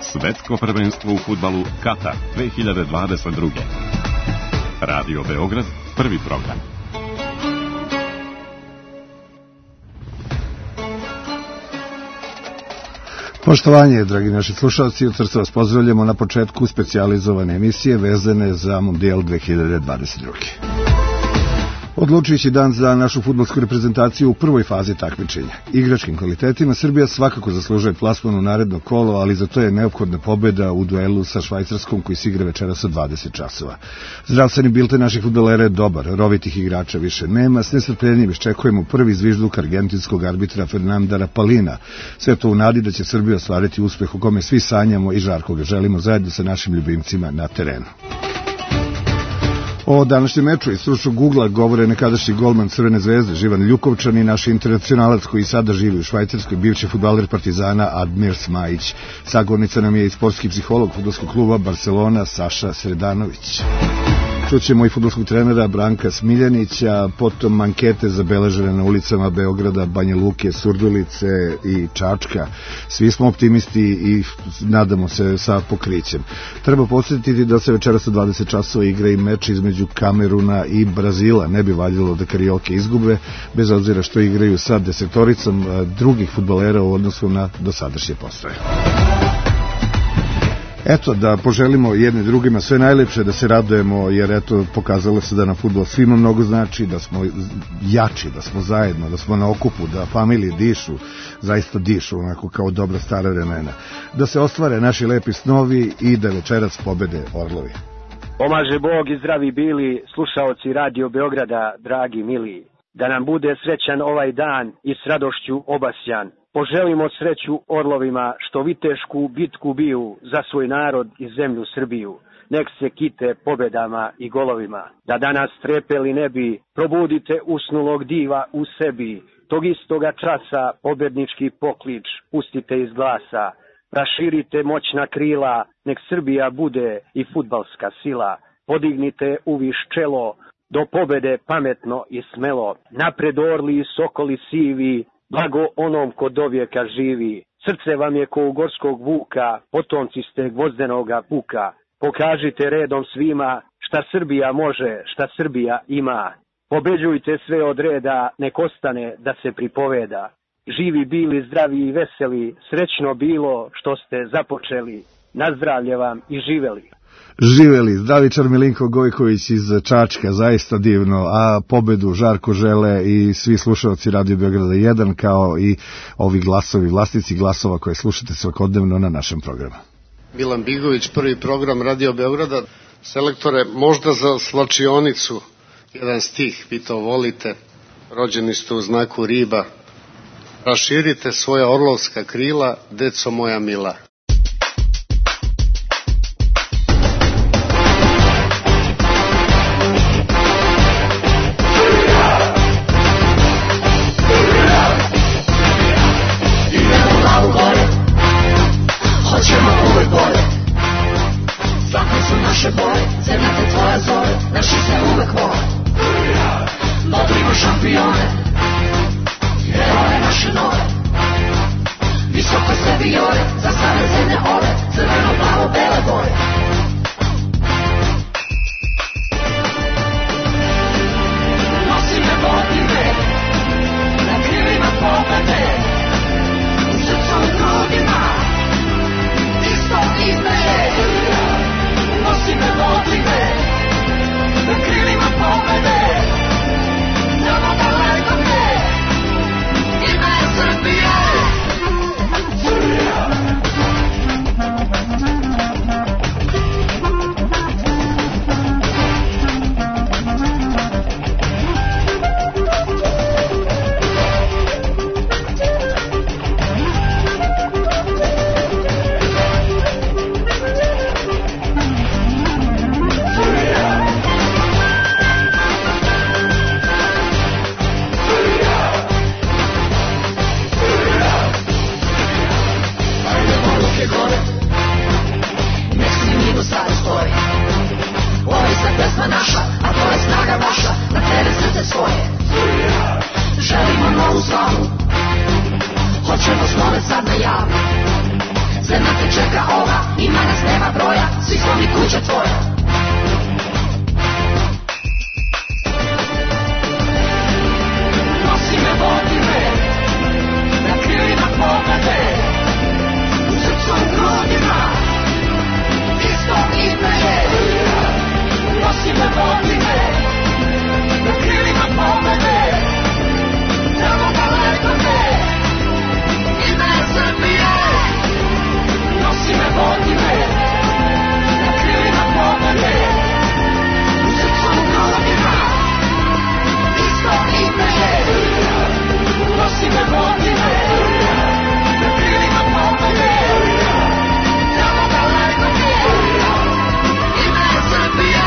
Svetsko prvenstvo u fudbalu Katar 2022. Radio Beograd, prvi program. Poštovanje, dragi naši slušalci, od srca vas pozdravljamo na početku specijalizovane emisije vezane za Mundijal 2022. Odlučujući dan za našu fudbalsku reprezentaciju u prvoj fazi takmičenja. Igračkim kvalitetima Srbija svakako zaslužuje plasman u naredno kolo, ali za to je neophodna pobeda u duelu sa Švajcarskom koji se igra večeras od 20 časova. Zdravstveni bilten naših fudbalera je dobar, rovitih igrača više nema, s nestrpljenjem iščekujemo prvi zvižduk argentinskog arbitra Fernanda Rapalina. Sve to u nadi da će Srbija ostvariti uspeh u kome svi sanjamo i žarko ga želimo zajedno sa našim ljubimcima na terenu. O današnjem meču iz stručnog ugla govore nekadašnji golman Crvene zvezde Živan Ljukovčan i naš internacionalac koji sada živi u Švajcarskoj, bivši fudbaler Partizana Admir Smajić. Sagovornica nam je i sportski psiholog fudbalskog kluba Barcelona Saša Sredanović. Čućemo i fudbalskog trenera Branka Smiljanića, potom ankete zabeležene na ulicama Beograda, Banja Luke, Surdulice i Čačka. Svi smo optimisti i nadamo se sa pokrićem. Treba podsjetiti da se večeras od 20 časova igra i meč između Kameruna i Brazila. Ne bi valjalo da Karioke izgube, bez obzira što igraju sa desetoricom drugih fudbalera u odnosu na dosadašnje postoje. Eto, da poželimo jedni drugima sve najlepše, da se radujemo, jer eto, pokazalo se da na fudbal svima mnogo znači, da smo jači, da smo zajedno, da smo na okupu, da familije dišu, zaista dišu, onako kao dobra stara vremena. Da se ostvare naši lepi snovi i da večeras pobede Orlovi. Pomaže Bog i zdravi bili slušaoci Radio Beograda, dragi mili. Da nam bude srećan ovaj dan i s radošću obasjan. Poželimo sreću Orlovima što vitešku bitku biju za svoj narod i zemlju Srbiju. Nek se kite pobedama i golovima. Da danas trepeli ne bi, probudite usnulog diva u sebi. Tog istoga časa pobednički poklič pustite iz glasa. Raširite moćna krila, nek Srbija bude i fudbalska sila. Podignite uviš čelo, do pobede pametno i smelo. Napred orli i sokoli sivi, blago onom ko dovijeka živi. Srce vam je ko u gorskog vuka, potomci ste gvozdenoga puka. Pokažite redom svima šta Srbija može, šta Srbija ima. Pobeđujte sve od reda, nek ostane da se pripoveda. Živi bili, zdravi i veseli, srećno bilo što ste započeli. Nazdravlje vam i živeli. Živeli, zdravičar Milinko Gojković iz Čačka, zaista divno, a pobedu žarko žele i svi slušalci Radio Beograda 1, kao i ovi glasovi, vlasnici glasova koje slušate svakodnevno na našem programu. Milan Bigović, prvi program Radio Beograda. Selektore, možda za slačionicu jedan stih, vi to volite, rođeni ste u znaku riba. Raširite svoja orlovska krila, deco moja mila. Zemlja te čeka ova, ima nas nema broja, svi smo mi kuća tvoja. Nosi me, vodi me, na krilima pobede, u srcu, u grudima, isto ime je. Nosi me, vodi me, na krilima pobede, tamo daleko me, ime je Srbije. Nosi me, vodi me, na krilima pobede, u srcu, u grudima, isto ime je. Nosi me, vodi me, na krilima pobede, tamo daleko me, ime je Srbije.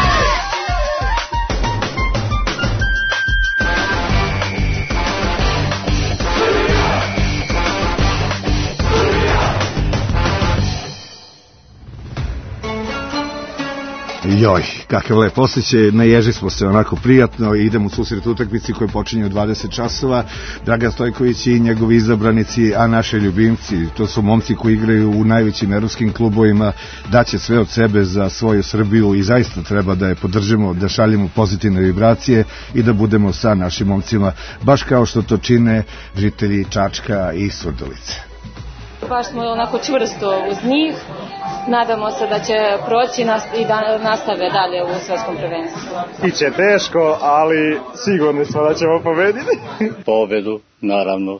Joj, kakav lep osjećaj, naježi smo se onako prijatno i idemo u susret utakmici koja počinje u 20 časova. Dragan Stojković i njegovi izabranici, a naši ljubimci, to su momci koji igraju u najvećim evropskim klubovima, daće sve od sebe za svoju Srbiju i zaista treba da je podržimo, da šaljemo pozitivne vibracije i da budemo sa našim momcima, baš kao što to čine žitelji Čačka i Surdulice. Baš smo onako čvrsto uz njih. Nadamo se da će proći i da nastave dalje u svetskom prvenstvu. Biće teško, ali sigurni smo da ćemo pobediti. Pobedu, naravno.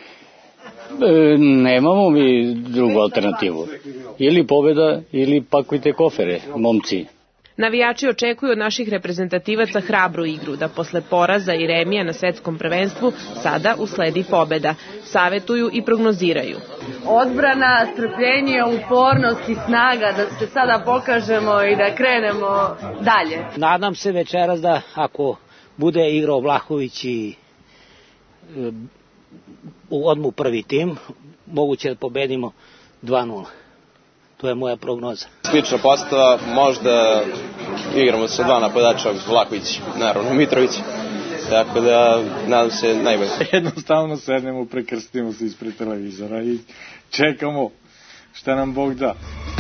Nemamo mi drugu alternativu. Ili pobeda, ili pakujte kofere, momci. Navijači očekuju od naših reprezentativaca hrabru igru, da posle poraza i remija na svetskom prvenstvu sada usledi pobeda. Savetuju i prognoziraju. Odbrana, strpljenje, upornost i snaga da se sada pokažemo i da krenemo dalje. Nadam se večeras da ako bude igrao Vlahović i odmu prvi tim, moguće da pobedimo 2-0. To je moja prognoza. Slična postava, možda igramo sa dva napadača, Vlahović, naravno Mitrović. Tako da, nadam se najbolje. Jednostavno sednemo, prekrstimo se ispred televizora i čekamo šta nam Bog da.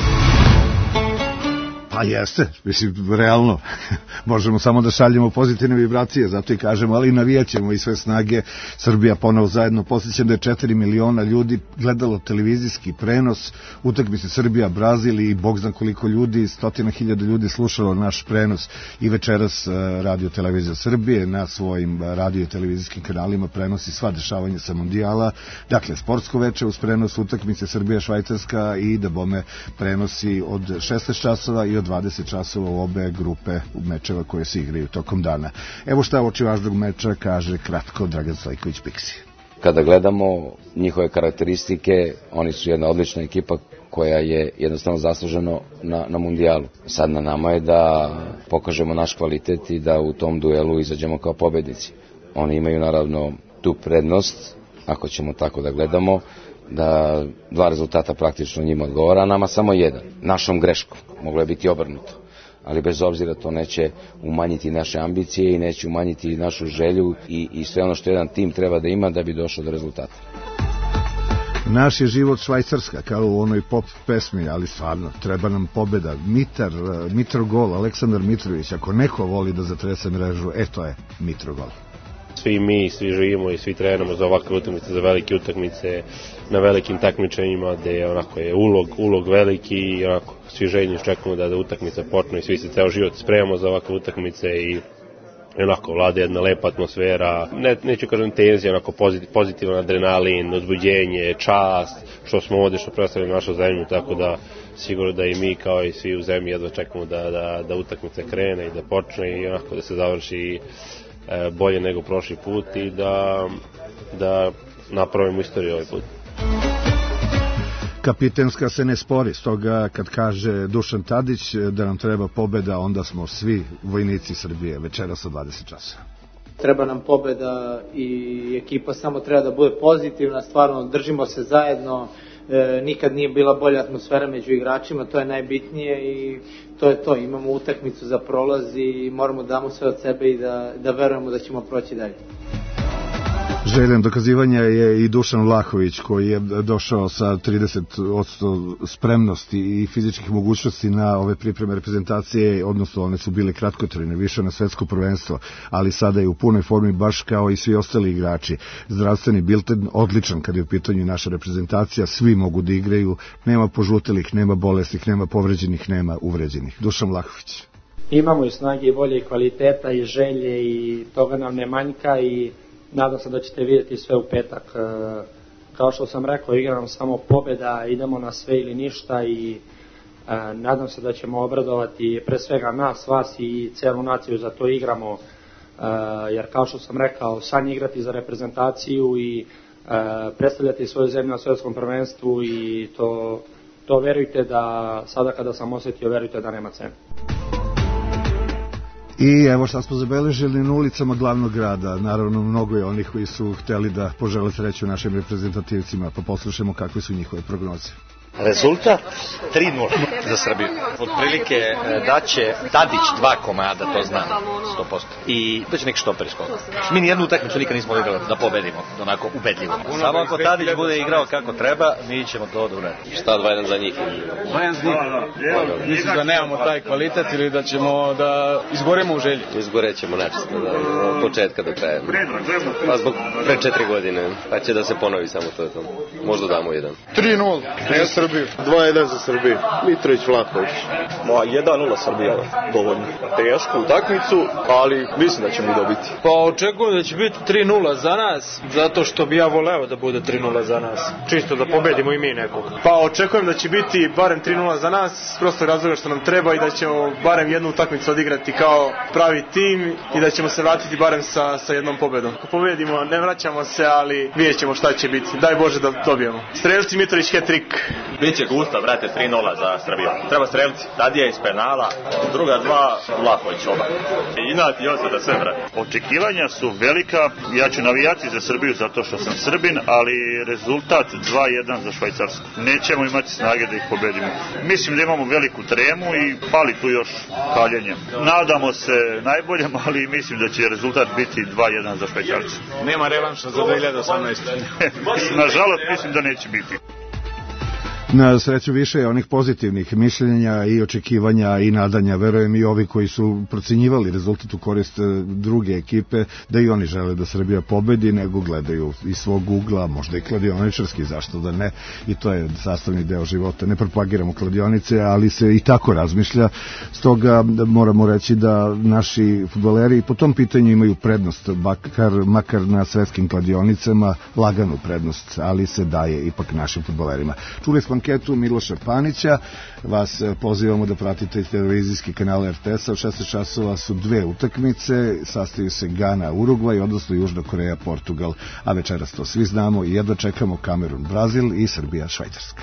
A jeste, mislim, realno, možemo samo da šaljemo pozitivne vibracije, zato i kažemo, ali navijaćemo i sve snage. Srbija ponovo zajedno, posjećam da je 4 miliona ljudi gledalo televizijski prenos utakmice Srbija-Brazil i bog zna koliko ljudi, 100.000 ljudi slušalo naš prenos i večeras Radio Televizija Srbije na svojim radio televizijskim kanalima prenosi sva dešavanja sa Mundijala, dakle sportsko veče uz prenos utakmice Srbija-Švajcarska i da bome prenosi od 16 časova i od 20 časova u obe grupe mečeva koje se igraju tokom dana. Evo šta oči važnog meča kaže kratko Dragan Stojković Piksi. Kada gledamo njihove karakteristike, oni su jedna odlična ekipa koja je jednostavno zaslužena na mundijalu. Sad na nama je da pokažemo naš kvalitet i da u tom duelu izađemo kao pobednici. Oni imaju naravno tu prednost, ako ćemo tako da gledamo, da dva rezultata praktično njima odgovara, a nama samo jedan. Našom greškom. Moglo je biti obrnuto. Ali bez obzira to neće umanjiti naše ambicije i neće umanjiti našu želju i sve ono što jedan tim treba da ima da bi došao do rezultata. Naš je život Švajcarska, kao u onoj pop pesmi, ali stvarno, treba nam pobeda. Mitrogol, Aleksandar Mitrović, ako neko voli da zatrese mrežu, to je Mitrogol. Svi mi, svi živimo i svi trenamo za ovakve utakmice, za velike utakmice, na velikim takmičenjima gde onako je ulog veliki i onako svi željni čekamo da utakmica počne i svi se ceo život spremamo za ovakve utakmice i onako vlada jedna lepa atmosfera, neću kažem tenzija, onako pozitivan adrenalin, uzbuđenje, čast, što smo ovde, što predstavljamo našu zemlju, tako da sigurno da i mi kao i svi u zemlji jedva čekamo da utakmica krene i da počne i onako da se završi bolje nego prošli put i da napravimo istoriju ovaj put. Kapitenska se ne spori, stoga kad kaže Dušan Tadić da nam treba pobeda, onda smo svi vojnici Srbije večeras od 20 časova. Treba nam pobeda i ekipa samo treba da bude pozitivna, stvarno držimo se zajedno, nikad nije bila bolja atmosfera među igračima, to je najbitnije i to je to, imamo utakmicu za prolaz i moramo da damo sve od sebe i da verujemo da ćemo proći dalje. Željen dokazivanja je i Dušan Vlahović, koji je došao sa 30% spremnosti i fizičkih mogućnosti na ove pripreme reprezentacije, odnosno one su bile kratkotrajne, više na svetsko prvenstvo, ali sada je u punoj formi baš kao i svi ostali igrači. Zdravstveni bilten odličan kad je u pitanju naša reprezentacija, svi mogu da igraju, nema požutelih, nema bolesnih, nema povređenih, nema uvređenih. Dušan Vlahović. Imamo i snage i volje i kvaliteta i želje i toga nam ne manjka i nadam se da ćete vidjeti sve u petak. Kao što sam rekao, igramo samo pobjeda, idemo na sve ili ništa i nadam se da ćemo obradovati pre svega nas, vas i celu naciju, za to igramo, jer kao što sam rekao, san igrati za reprezentaciju i predstavljati svoju zemlju na svjetskom prvenstvu i to verujte da sada kada sam osjetio, verujte da nema cene. I evo šta smo zabeležili na ulicama glavnog grada. Naravno, mnogo je onih koji su hteli da požele sreću našim reprezentativcima, pa poslušamo kakve su njihove prognoze. Rezultat 3:0 za Srbiju. Otprilike daće Tadić 2 komada, to znam 100%. I da će neki štoper iskoga. Mi nijednu utakmicu nikad nismo igrali da pobedimo, onako ubedljivo. Samo ako Tadić bude igrao kako treba, mi ćemo to da uradimo. Šta 2-1 za njih? 2-1 za njih. Mislim da nemamo taj kvalitet ili da ćemo da izgoremo u želji. Izgorećemo načisto, od početka do kraja. Pa zbog pre 4 godine, pa će da se ponovi samo to. Možda damo 1. 3:0 za Srbiju. 2:1 za Srbiju. Mitrović Vlahović. 1:0 Srbija, dovoljno. Tešku utakmicu, ali mislim da ćemo dobiti. Pa očekujem da će biti 3:0 za nas, zato što bi ja voleo da bude 3:0 za nas. Čisto da pobedimo i mi nekog. Pa očekujem da će biti barem 3:0 za nas, prosto razloga što nam treba i da ćemo barem jednu utakmicu odigrati kao pravi tim i da ćemo se vratiti barem sa jednom pobedom. Ako pobedimo, ne vraćamo se, ali vidjet ćemo šta će biti. Daj Bože da dobijemo. Strelci Mitrović hat-trick. Biće gusta, brate, 3:0 za Srbiju. Treba strelci. Tadija iz penala, druga 2, Vlahović oba. Inat i osada sve, brate. Očekivanja su velika. Ja ću navijati za Srbiju zato što sam Srbin, ali rezultat 2:1 za Švajcarsku. Nećemo imati snage da ih pobedimo. Mislim da imamo veliku tremu i pali tu još kaljenje. Nadamo se najboljem, ali mislim da će rezultat biti 2:1 za Švajcarsku. Nema revanša za 2018. Nažalost, mislim da neće biti. Na sreću više je onih pozitivnih mišljenja i očekivanja i nadanja, verujem i ovi koji su procenjivali rezultat u korist druge ekipe, da i oni žele da Srbija pobedi, nego gledaju iz svog ugla, možda i kladioničarski, zašto da ne, i to je sastavni deo života. Ne propagiramo kladionice, ali se i tako razmišlja, stoga moramo reći da naši fudbaleri po tom pitanju imaju prednost, makar na svetskim kladionicama, laganu prednost, ali se daje ipak našim fudbalerima. Čuli smo anketu Miloša Panića, vas pozivamo da pratite televizijski kanal RTS-a. Od 16 časova su 2 utakmice, sastaju se Gana, Urugvaj, odnosno Južna Koreja, Portugal, a večeras to svi znamo i jedva čekamo Kamerun, Brazil i Srbija, Švajcarska.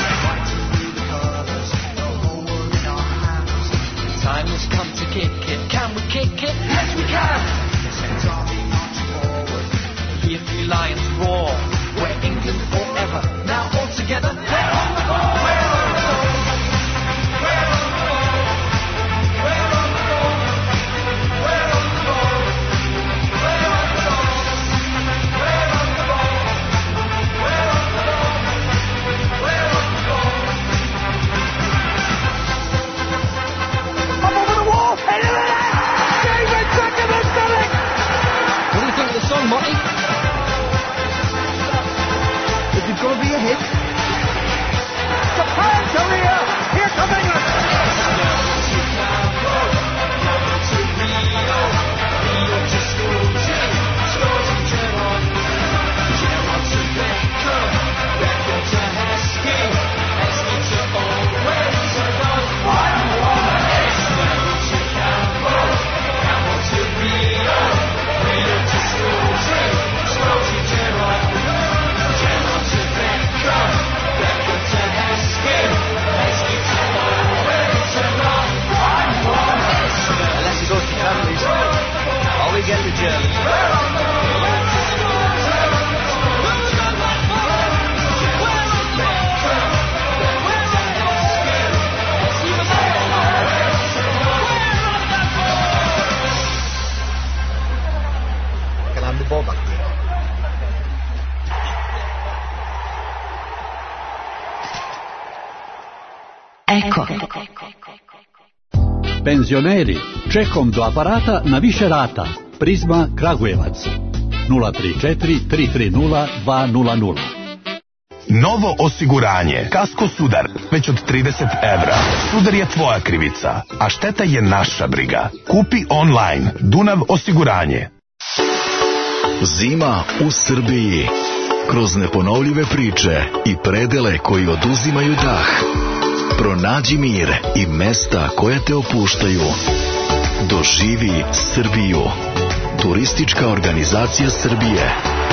Time has come to kick it. hit. Surprise Korea! Here come England! We get the Germans. Can I have the ball back? Ecco. Penzioneri, čekom do aparata na više rata. Prizma Kragujevac 034 330 200. Novo osiguranje. Kasko Sudar. Već od 30 evra. Sudar je tvoja krivica, a šteta je naša briga. Kupi online. Dunav osiguranje. Zima u Srbiji. Kroz neponovljive priče i predele koji oduzimaju dah. Pronađi mir i mesta koja te opuštaju. Doživi Srbiju. Turistička organizacija Srbije.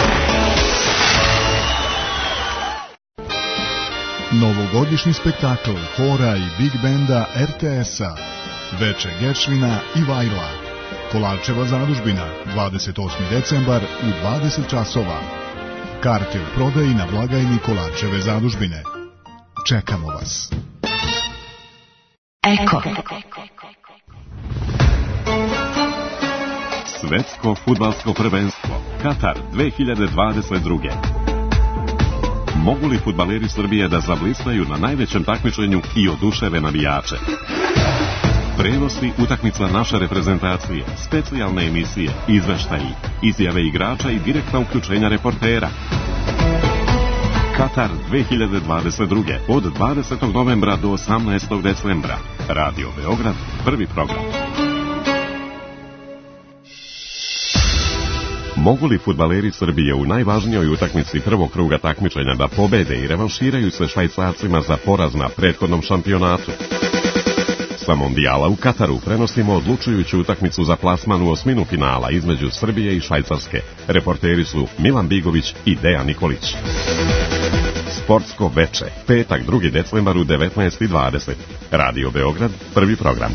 Novogodišnji spektakl hora i big benda RTS-a. Veče Gečvina i Vajla. Kolarčeva zadužbina, 28. decembar u 20 časova. Karte u prodaji na blagajni Kolarčeve zadužbine. Čekamo vas. Eko. Svetsko fudbalsko prvenstvo Katar 2022. Mogu li fudbaleri Srbije da zablistaju na najvećem takmičenju i oduševe navijače? Prenosi utakmica naše reprezentacije, specijalne emisije, izveštaji, izjave igrača i direktna uključenja reportera. Katar 2022. od 20. novembra do 18. decembra. Radio Beograd, prvi program. Mogu li fudbaleri Srbije u najvažnijoj utakmici prvog kruga takmičenja da pobede i revanširaju se Švajcarcima za poraz na prethodnom šampionatu? Sa mondijala u Kataru prenosimo odlučujuću utakmicu za plasman u osminu finala između Srbije i Švajcarske. Reporteri su Milan Bigović i Dejan Nikolić. Sportsko veče, petak 2. decembar u 19:20. Radio Beograd, prvi program.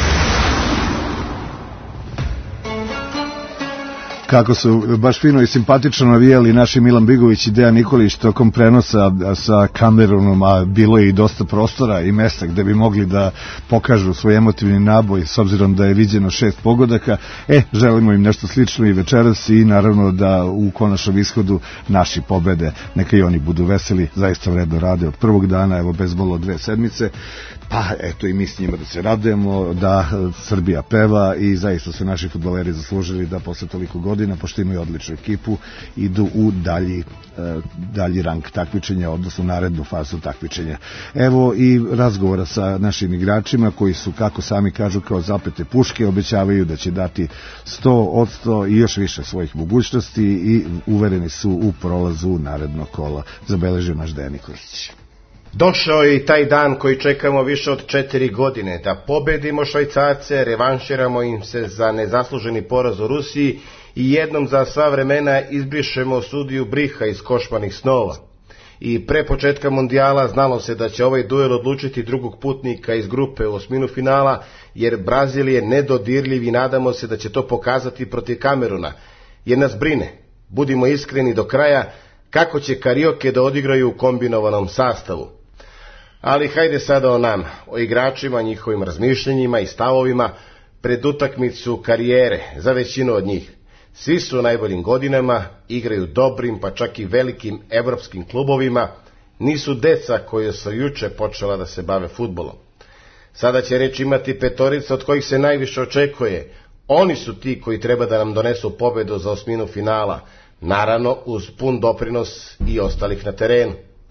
Kako su baš fino i simpatično navijali naši Milan Bigović i Dejan Nikolić tokom prenosa sa Kamerunom, a bilo je i dosta prostora i mesta gde bi mogli da pokažu svoj emotivni naboj, s obzirom da je viđeno 6 pogodaka. Želimo im nešto slično i večeras i naravno da u konačnom ishodu naši pobede, neka i oni budu veseli, zaista vredno rade od prvog dana, evo bezbolno 2 sedmice. Pa eto i mi s njima da se radujemo, da Srbija peva i zaista su naši fudbaleri zaslužili da posle toliko godina, pošto imaju odličnu ekipu, idu u dalji rang takmičenja, odnosno narednu fazu takmičenja. Evo i razgovora sa našim igračima koji su, kako sami kažu, kao zapete puške, obećavaju da će dati 100% i još više svojih mogućnosti i uvereni su u prolazu narednog kola. Zabeležio naš Dejan Nikolić. Došao je i taj dan koji čekamo više od 4 godine, da pobedimo Švajcarce, revanširamo im se za nezasluženi poraz u Rusiji i jednom za sva vremena izbrišemo sudiju Briha iz košmanih snova. I pre početka mondijala znalo se da će ovaj duel odlučiti drugog putnika iz grupe u osminu finala, jer Brazil je nedodirljiv i nadamo se da će to pokazati protiv Kameruna, jer nas brine, budimo iskreni do kraja, kako će Karioke da odigraju u kombinovanom sastavu. Ali hajde sada o nama, o igračima, njihovim razmišljenjima i stavovima pred utakmicu karijere za većinu od njih. Svi su u najboljim godinama, igraju dobrim pa čak i velikim evropskim klubovima, nisu deca koje su juče počela da se bave fudbalom. Sada će reč imati petorica od kojih se najviše očekuje. Oni su ti koji treba da nam donesu pobedu za osminu finala, naravno uz pun doprinos i ostalih na terenu.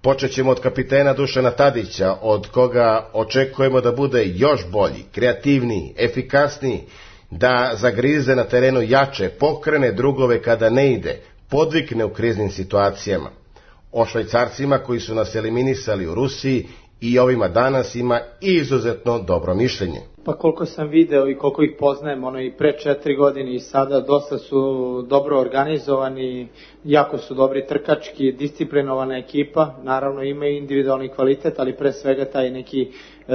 Počet ćemo od kapitena Dušana Tadića, od koga očekujemo da bude još bolji, kreativniji, efikasniji, da zagrize na terenu jače, pokrene drugove kada ne ide, podvikne u kriznim situacijama. O Švajcarcima koji su nas eliminisali u Rusiji i ovima danas ima izuzetno dobro mišljenje. Pa koliko sam video i koliko ih poznajem, i pre 4 godine i sada, dosta su dobro organizovani, jako su dobri trkački, disciplinovana ekipa, naravno imaju individualni kvalitet, ali pre svega taj neki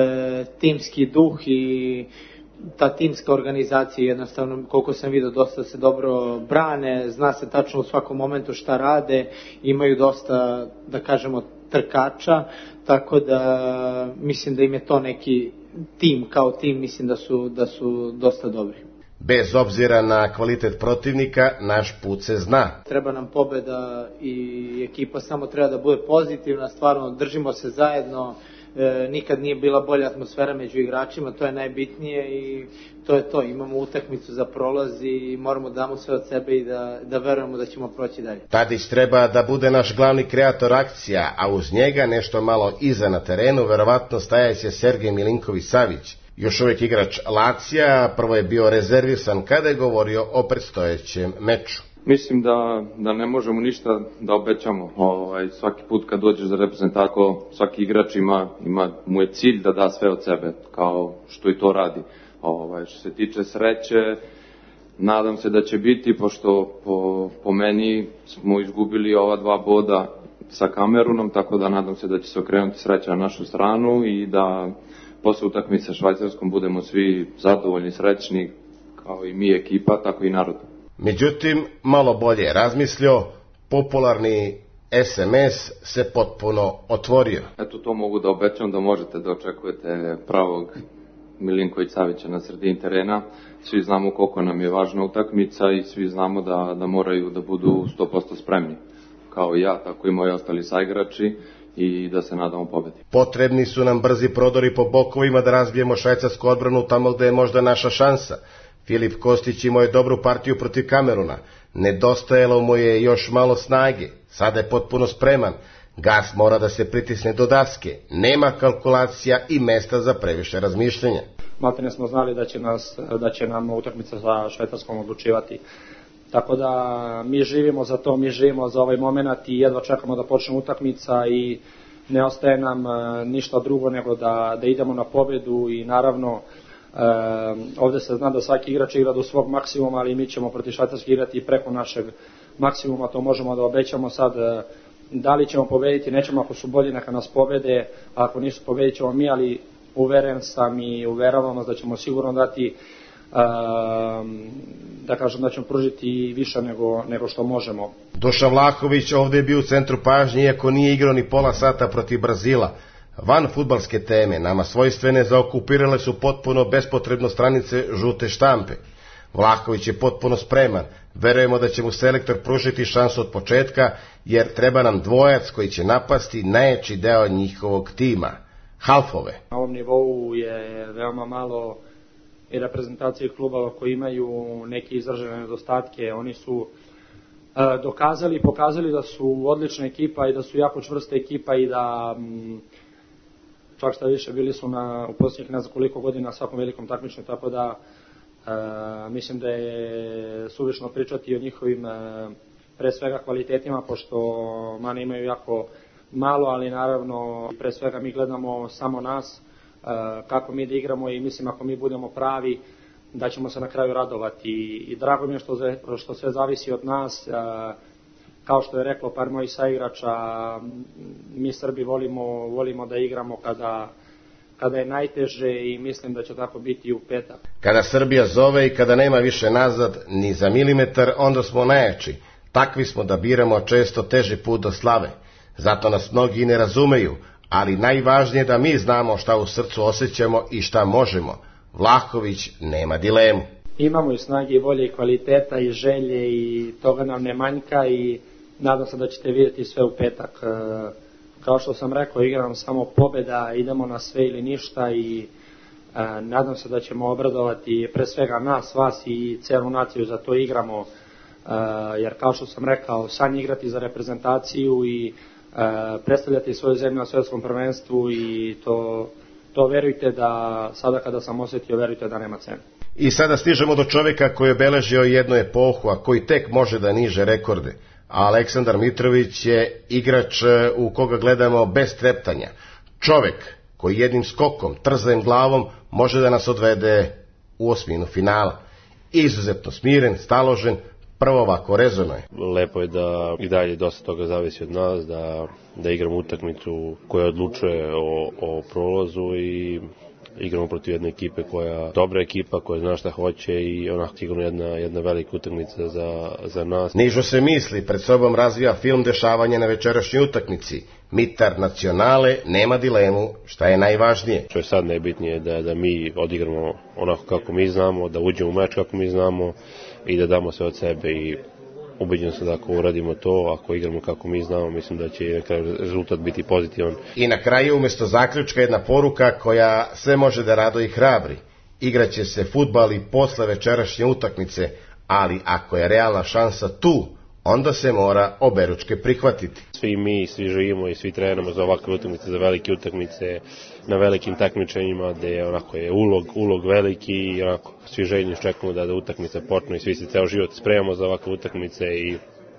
timski duh i ta timska organizacija, jednostavno koliko sam vidio, dosta se dobro brane, zna se tačno u svakom momentu šta rade, imaju dosta, da kažemo, trkača, tako da mislim da im je to neki tim, kao tim, mislim da su dosta dobri. Bez obzira na kvalitet protivnika, naš put se zna. Treba nam pobeda i ekipa samo treba da bude pozitivna, stvarno držimo se zajedno, nikad nije bila bolja atmosfera među igračima, to je najbitnije i to je to, imamo utakmicu za prolaz i moramo da damo sve od sebe i da verujemo da ćemo proći dalje. Tadić treba da bude naš glavni kreator akcija, a uz njega nešto malo iza na terenu, verovatno stajaće Sergej Milinković-Savić. Još uvijek igrač Lacija, prvo je bio rezervisan kada je govorio o predstojećem meču. Mislim da ne možemo ništa da obećamo. Svaki put kad dođeš za reprezentaciju, svaki igrač mu je cilj da da sve od sebe, kao što i to radi. Što se tiče sreće, nadam se da će biti, pošto po meni smo izgubili ova 2 boda sa Kamerunom, tako da nadam se da će se okrenuti sreća na našu stranu i da posle utakmice sa Švajcarskom budemo svi zadovoljni, srećni, kao i mi ekipa, tako i narod. Međutim, malo bolje razmislio, popularni SMS se potpuno otvorio. Eto, to mogu da obećam, da možete da očekujete pravog Milinković-Savića na sredini terena. Svi znamo koliko nam je važna utakmica i svi znamo da moraju da budu 100% spremni. Kao i ja, tako i moji ostali saigrači, i da se nadamo pobedi. Potrebni su nam brzi prodori po bokovima da razbijemo švajcarsku odbranu tamo gde je možda naša šansa. Filip Kostić imao je dobru partiju protiv Kameruna. Nedostajalo mu je još malo snage. Sada je potpuno spreman. Gas mora da se pritisne do daske. Nema kalkulacija i mesta za previše razmišljanja. Maltene smo znali da će nam utakmica sa Švajcarskom odlučivati. Tako da mi živimo za to, mi živimo za ovaj moment i jedva čekamo da počne utakmica i ne ostaje nam ništa drugo nego da idemo na pobedu i naravno ovde se zna da svaki igrač igra do svog maksimuma, ali mi ćemo protiv Švajcarske igrati preko našeg maksimuma, to možemo da obećamo sad. Da li ćemo pobediti, nećemo, ako su bolji neka nas pobede, a ako nisu pobedit ćemo mi, ali uveren sam i uveravamo da ćemo sigurno dati, da kažem da ćemo pružiti više nego što možemo. Dušan Vlahović ovde je bio u centru pažnje, iako nije igrao ni pola sata protiv Brazila. Van fudbalske teme, nama svojstvene, zaokupirale su potpuno bespotrebno stranice žute štampe. Vlahović je potpuno spreman, verujemo da će mu selektor pružiti šansu od početka, jer treba nam dvojac koji će napasti najjači deo njihovog tima, halfove. Na ovom nivou je veoma malo i reprezentacije klubova koji imaju neke izražene nedostatke. Oni su dokazali i pokazali da su odlična ekipa i da su jako čvrsta ekipa i da čak šta više bili su u posljednjih ne znam koliko godina na svakom velikom takmičenju, tako da mislim da je suvišno pričati o njihovim pre svega kvalitetima, pošto mane imaju jako malo, ali naravno pre svega mi gledamo samo nas, kako mi da igramo i mislim ako mi budemo pravi da ćemo se na kraju radovati i drago mi je što sve zavisi od nas. Kao što je reklo par mojih saigrača, mi Srbi volimo da igramo kada je najteže i mislim da će tako biti i u petak. Kada Srbija zove i kada nema više nazad ni za milimetar, onda smo najjači. Takvi smo da biramo često teži put do slave. Zato nas mnogi ne razumeju, ali najvažnije da mi znamo šta u srcu osjećamo i šta možemo. Vlahović nema dilemu. Imamo i snage i volje i kvaliteta i želje i toga nam ne manjka i nadam se da ćete vidjeti sve u petak. Kao što sam rekao, igram samo pobjeda, idemo na sve ili ništa i nadam se da ćemo obradovati pre svega nas, vas i celu naciju, za to igramo. Jer kao što sam rekao, san igrati za reprezentaciju i predstavljati svoju zemlju na svjetskom prvenstvu i to verujte da sada kada sam osjetio, verujte da nema cene. I sada stižemo do čovjeka koji je obeležio jednu epohu, a koji tek može da niže rekorde. Aleksandar Mitrović je igrač u koga gledamo bez treptanja. Čovjek koji jednim skokom, trzajim glavom može da nas odvede u osminu finala. Izuzetno smiren, staložen, prvo ovako rezano je. Lepo je da i dalje dosta toga zavisi od nas, da igramo utakmicu koja odlučuje o prolazu i igramo protiv jedne ekipe koja dobra ekipa, koja zna šta hoće i onako sigurno jedna velika utakmica za nas. Nižo se misli, pred sobom razvija film dešavanja na večerašnjoj utakmici. Mitar Nacionale nema dilemu šta je najvažnije. Što je sad najbitnije da mi odigramo onako kako mi znamo, da uđemo u meč kako mi znamo i da damo sve od sebe i ubeđen sam da ako uradimo to, ako igramo kako mi znamo, mislim da će na kraju rezultat biti pozitivan. I na kraju umjesto zaključka jedna poruka koja sve može da raduje i hrabri. Igraće se fudbal i posle večerašnje utakmice, ali ako je realna šansa tu, onda se mora oberučke prihvatiti. Svi živimo i svi trenamo za ovakve utakmice, za velike utakmice, na velikim takmičenjima gdje onako je ulog veliki i onako svi željni čekamo da utakmica počne i svi se ceo život spremamo za ovakve utakmice i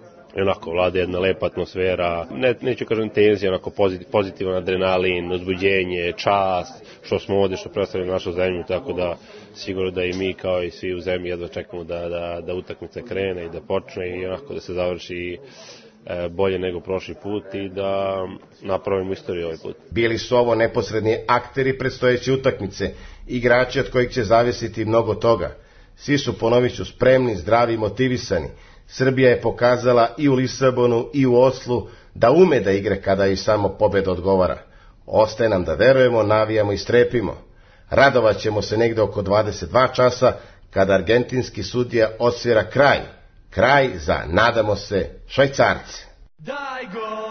onako vlada jedna lepa atmosfera, neću kažem tenzija, onako pozitivan adrenalin, uzbuđenje, čast, što smo ovdje, što predstavljamo našu zemlju, tako da sigurno da i mi kao i svi u zemlji jedva čekamo da utakmica krene i da počne i onako da se završi bolje nego prošli put i da napravimo istoriju ovaj put. Bili su ovo neposredni akteri predstojeće utakmice, igrači od kojih će zavisiti mnogo toga. Svi su, ponovit ću, spremni, zdravi i motivisani. Srbija je pokazala i u Lisabonu i u Oslu da ume da igre kada i samo pobjeda odgovara. Ostaje nam da verujemo, navijamo i strepimo. Radovat ćemo se negde oko 22 časa kada argentinski sudija odsvira kraj. Kraj za, nadamo se, Švajcarce. Daj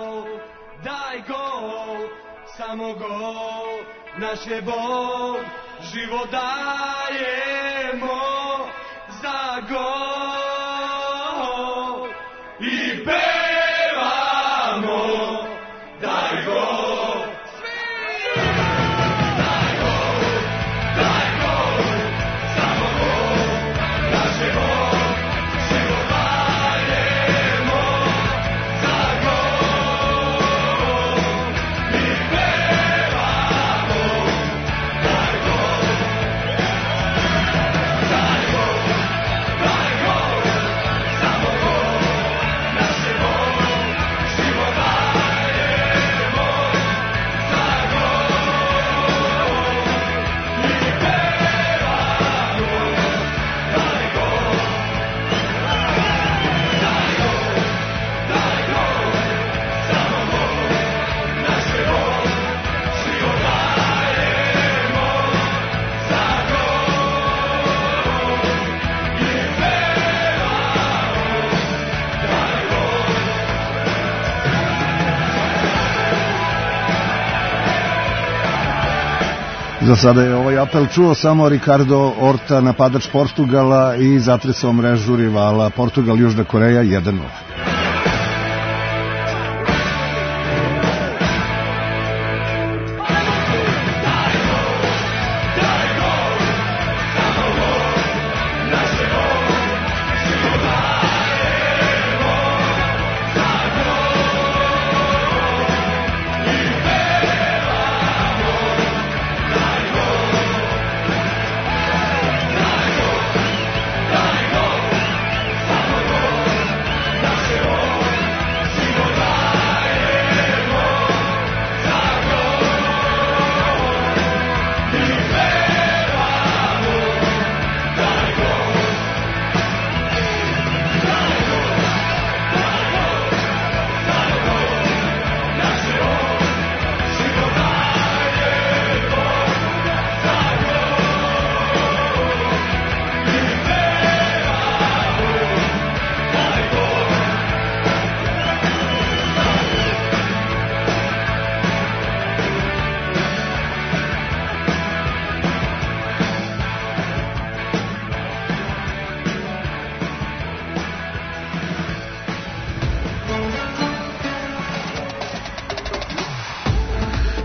gol, samo gol, naš je Bog, život dajemo za gol i pevamo, daj gol. Za sada je ovaj apel čuo samo Ricardo Horta, napadač Portugala, i zatresao mrežu rivala Portugal-Južna Koreja 1-0.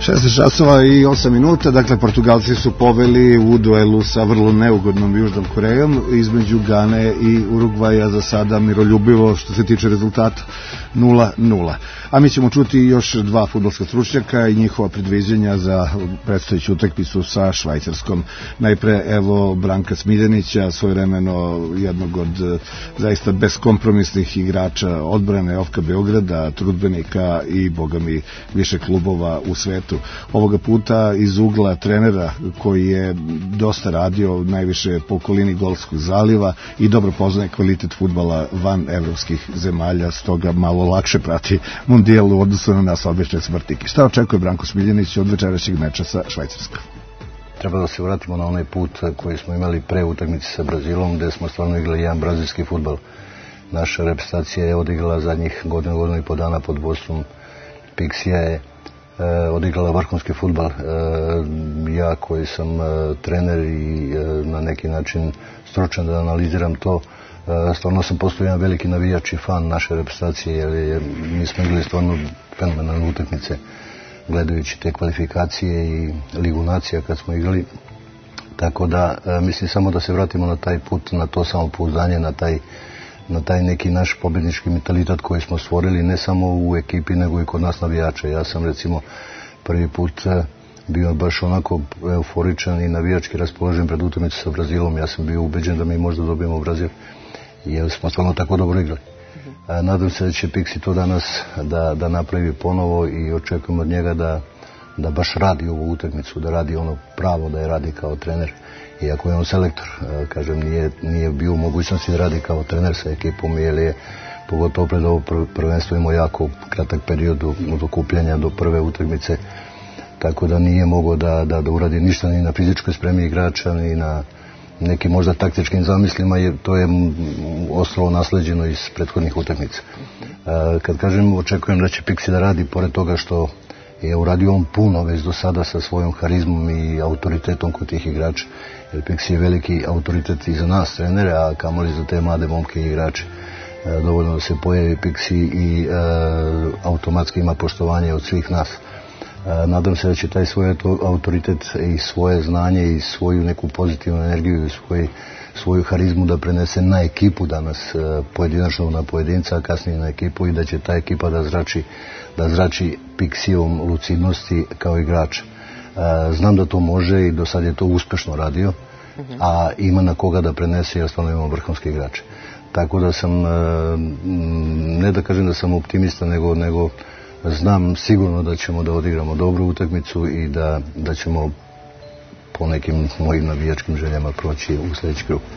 16 časova i 8 minuta, dakle Portugalci su poveli u duelu sa vrlo neugodnom Južnom Korejom između Gane i Urugvaja, za sada miroljubivo što se tiče rezultata 0-0. A mi ćemo čuti još dva fudbalska stručnjaka i njihova predviđanja za predstojeću utakmicu sa Švajcarskom. Najpre evo Branka Smiljanića, svojevremeno jednog od zaista beskompromisnih igrača odbrane OFK Beograda, trudbenika i bogami više klubova u svetu. Ovoga puta iz ugla trenera koji je dosta radio najviše po okolini Golskog zaliva i dobro poznaje kvalitet fudbala van evropskih zemalja, stoga malo lakše prati mundijal u odnosu na nas obične smrtike. Šta očekuje Branko Smiljanić od večerašnjeg meča sa Švajcarskom? Treba da se vratimo na onaj put koji smo imali pre utakmice sa Brazilom, gde smo stvarno igrali jedan brazilski fudbal. Naša reprezentacija je odigrala zadnjih godinu i po dana pod vodstvom Pixija je odigrala vrhunski fudbal. Ja koji sam trener i na neki način stručan da analiziram to, stvarno sam postao jedan veliki navijač i fan naše reprezentacije, jer mi smo igrali stvarno fenomenalne utakmice gledajući te kvalifikacije i Ligu nacija kad smo igrali. Tako da mislim samo da se vratimo na taj put, na to samopouzdanje, na taj neki naš pobjednički mentalitet koji smo stvorili ne samo u ekipi nego i kod nas navijača. Ja sam recimo prvi put bio baš onako euforičan i navijački raspoložen pred utakmicom sa Brazilom. Ja sam bio ubeđen da mi možda dobijemo Brazil jer smo stvarno tako dobro igrali. Nadam se da će Pixi to danas da napravi ponovo i očekujem od njega da baš radi ovu utakmicu, da radi ono pravo da je radi kao trener. Iako je on selektor, kažem, nije bio u mogućnosti da radi kao trener sa ekipom, jer je pogotovo pred ovo prvenstvo imao jako kratak period od okupljanja do prve utakmice, tako da nije mogao da uradi ništa ni na fizičkoj spremi igrača, ni na nekim možda taktičkim zamislima, jer to je ostalo nasleđeno iz prethodnih utakmica. Kad kažem, očekujem da će Pixi da radi, pored toga što je uradio on puno već do sada sa svojom harizmom i autoritetom kod tih igrača, jer Pixi je veliki autoritet i za nas trenere, a kamoli za te mlade momke i igrače. Dovoljno da se pojavi Pixi i automatski ima poštovanje od svih nas. Nadam se da će taj svoj autoritet i svoje znanje i svoju neku pozitivnu energiju i svoju harizmu da prenese na ekipu danas, pojedinačno na pojedinca, a kasnije na ekipu, i da će ta ekipa da zrači Pixijom lucidnosti kao igrač. Znam da to može i do sad je to uspešno radio, a ima na koga da prenese, jer stvarno imamo vrhunske igrače. Tako da sam, ne da kažem da sam optimista, nego znam sigurno da ćemo da odigramo dobru utakmicu i da ćemo po nekim mojim navijačkim željama proći u sljedeći krug.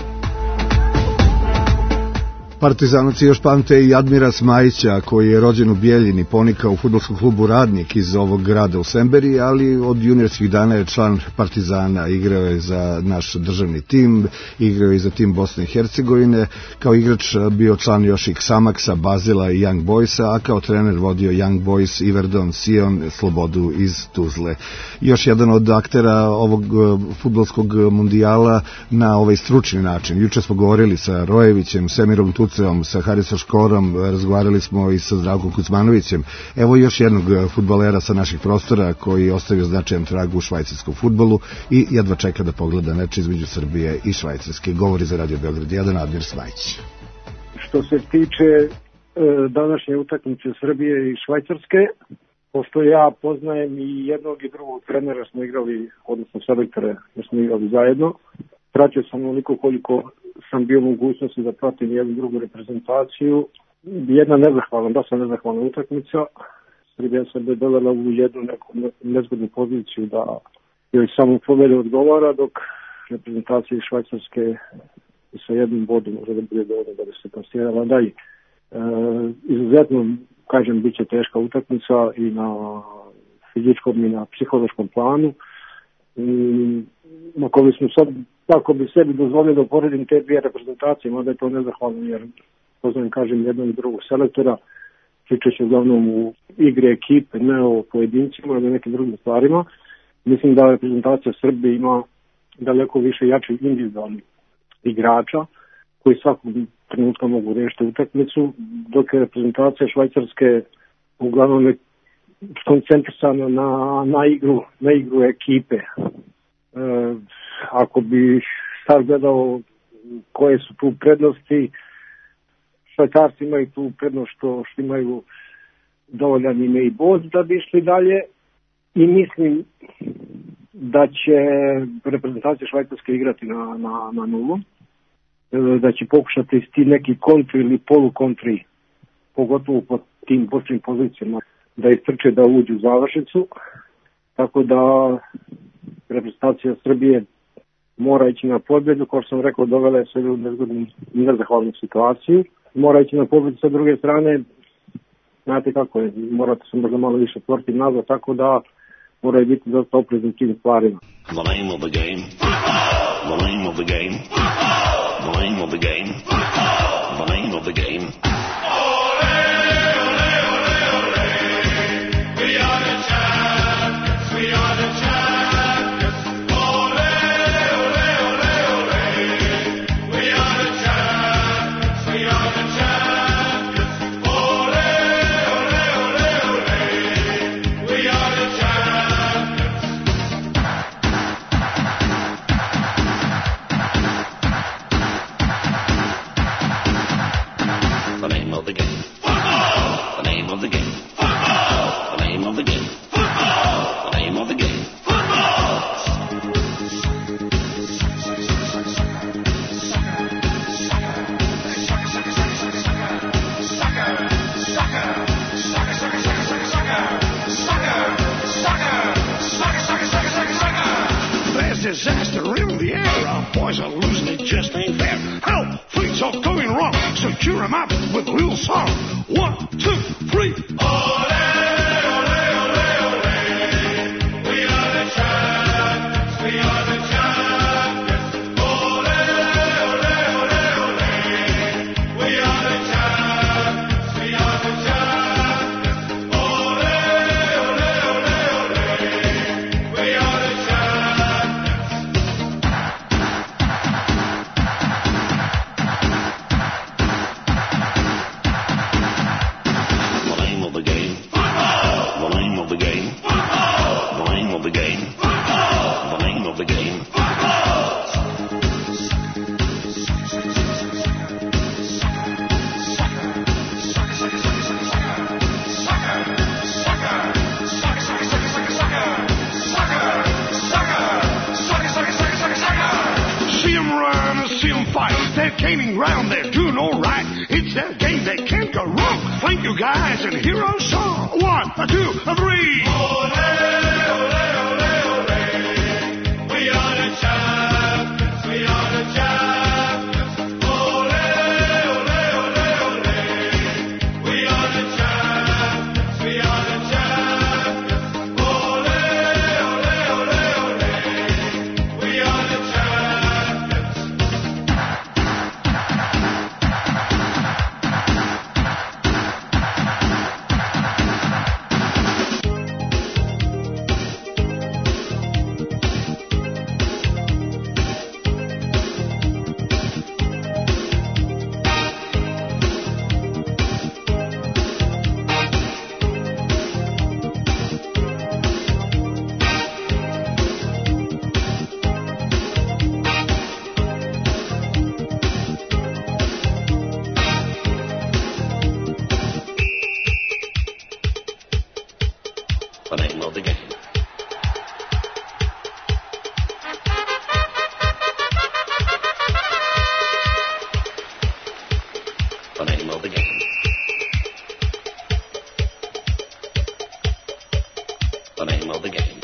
Partizanovci još pamte i Admira Smajića, koji je rođen u Bijeljini, ponikao u fudbalskom klubu Radnik iz ovog grada u Semberi, ali od juniorskih dana je član Partizana. Igrao je za naš državni tim, igrao je za tim Bosne i Hercegovine, kao igrač bio član još i Xamaxa, Bazela i Young Boysa, a kao trener vodio Young Boys, Iverdon, Sion, Slobodu iz Tuzle. Još jedan od aktera ovog fudbalskog mundijala na ovaj stručni način. Juče smo govorili sa Rojevićem, Semirom Tuceom, sa Harisom Škorom, razgovarali smo i sa Zdravkom Kuzmanovićem. Evo još jednog fudbalera sa naših prostora koji ostavio značajan trag u švajcarskom fudbalu i jedva čeka da pogleda meč između Srbije i Švajcarske. Govori za Radio Beograd 1 Admir Smajić. Što se tiče današnje utakmice Srbije i Švajcarske, pošto ja poznajem i jednog i drugog trenera, smo igrali, odnosno selektore, smo igrali zajedno. Pratio sam onoliko koliko sam bio u mogućnosti da pratim jednu drugu reprezentaciju. Jedna nezahvalna utakmica. Srbija se bi dovela u jednu neku nezgodnu poziciju da joj samo pobjeda odgovara, dok reprezentacija Švajcarske sa jednim bodom može da bude dovoljno da bi se plasirala dalje. Izuzetno, kažem, bit će teška utakmica i na fizičkom i na psihološkom planu. Ako bi sebi dozvolio da uporedim te dvije reprezentacije, možda je to nezahvalno, jer poznajem, kažem, jednog i drugog selektora, pričajući uglavnom u igre ekipe, ne o pojedincima, ali nekim drugim stvarima. Mislim da reprezentacija Srbije ima daleko više jačih individualnih igrača, koji svakog trenutka mogu rešiti utakmicu, dok je reprezentacija Švajcarske uglavnom skoncentrisano na igru ekipe. Ako bi sad gledao koje su tu prednosti, Švajcarci imaju tu prednost što imaju dovoljan ime i bod da bi išli dalje i mislim da će reprezentacija Švajcarske igrati na nulu, da će pokušati sti neki kontri ili polukontri, pogotovo po tim počnim pozicijama, da istrče da uđu u završnicu, tako da reprezentacija Srbije mora ići na pobjedu, kao što sam rekao, dovela je sve u nezgodnu i nezahvalnu situaciju. Mora ići na pobjedu sa druge strane, znate kako je, morate se možda malo više otvoriti nazad, tako da moraju biti dosta oprezni tim stvarima. The name of the game. The name of the game. The name of the game. The name of the game. Disaster in the air, our boys are losing, it just ain't fair. Help, things are going wrong, so cheer 'em up with a little song. 1, 2, 3. Ole, ole, ole, ole. We are the champions, we are the champions. Ole, ole, ole, ole. We are the champions, we are the champions. Ole, ole, ole, ole. We are the champions. Gaining ground, they're doing all right. It's their game, they can't go wrong. Thank you guys and hero song. 1, 2, 3. Ole, ole, ole, ole. We are the champions, we are the champions. Ole, ole, ole, ole. We are the champions, we are the champions. Ole, ole, ole, ole. We are the champions. The name of the game. The name of the game. The name of the game.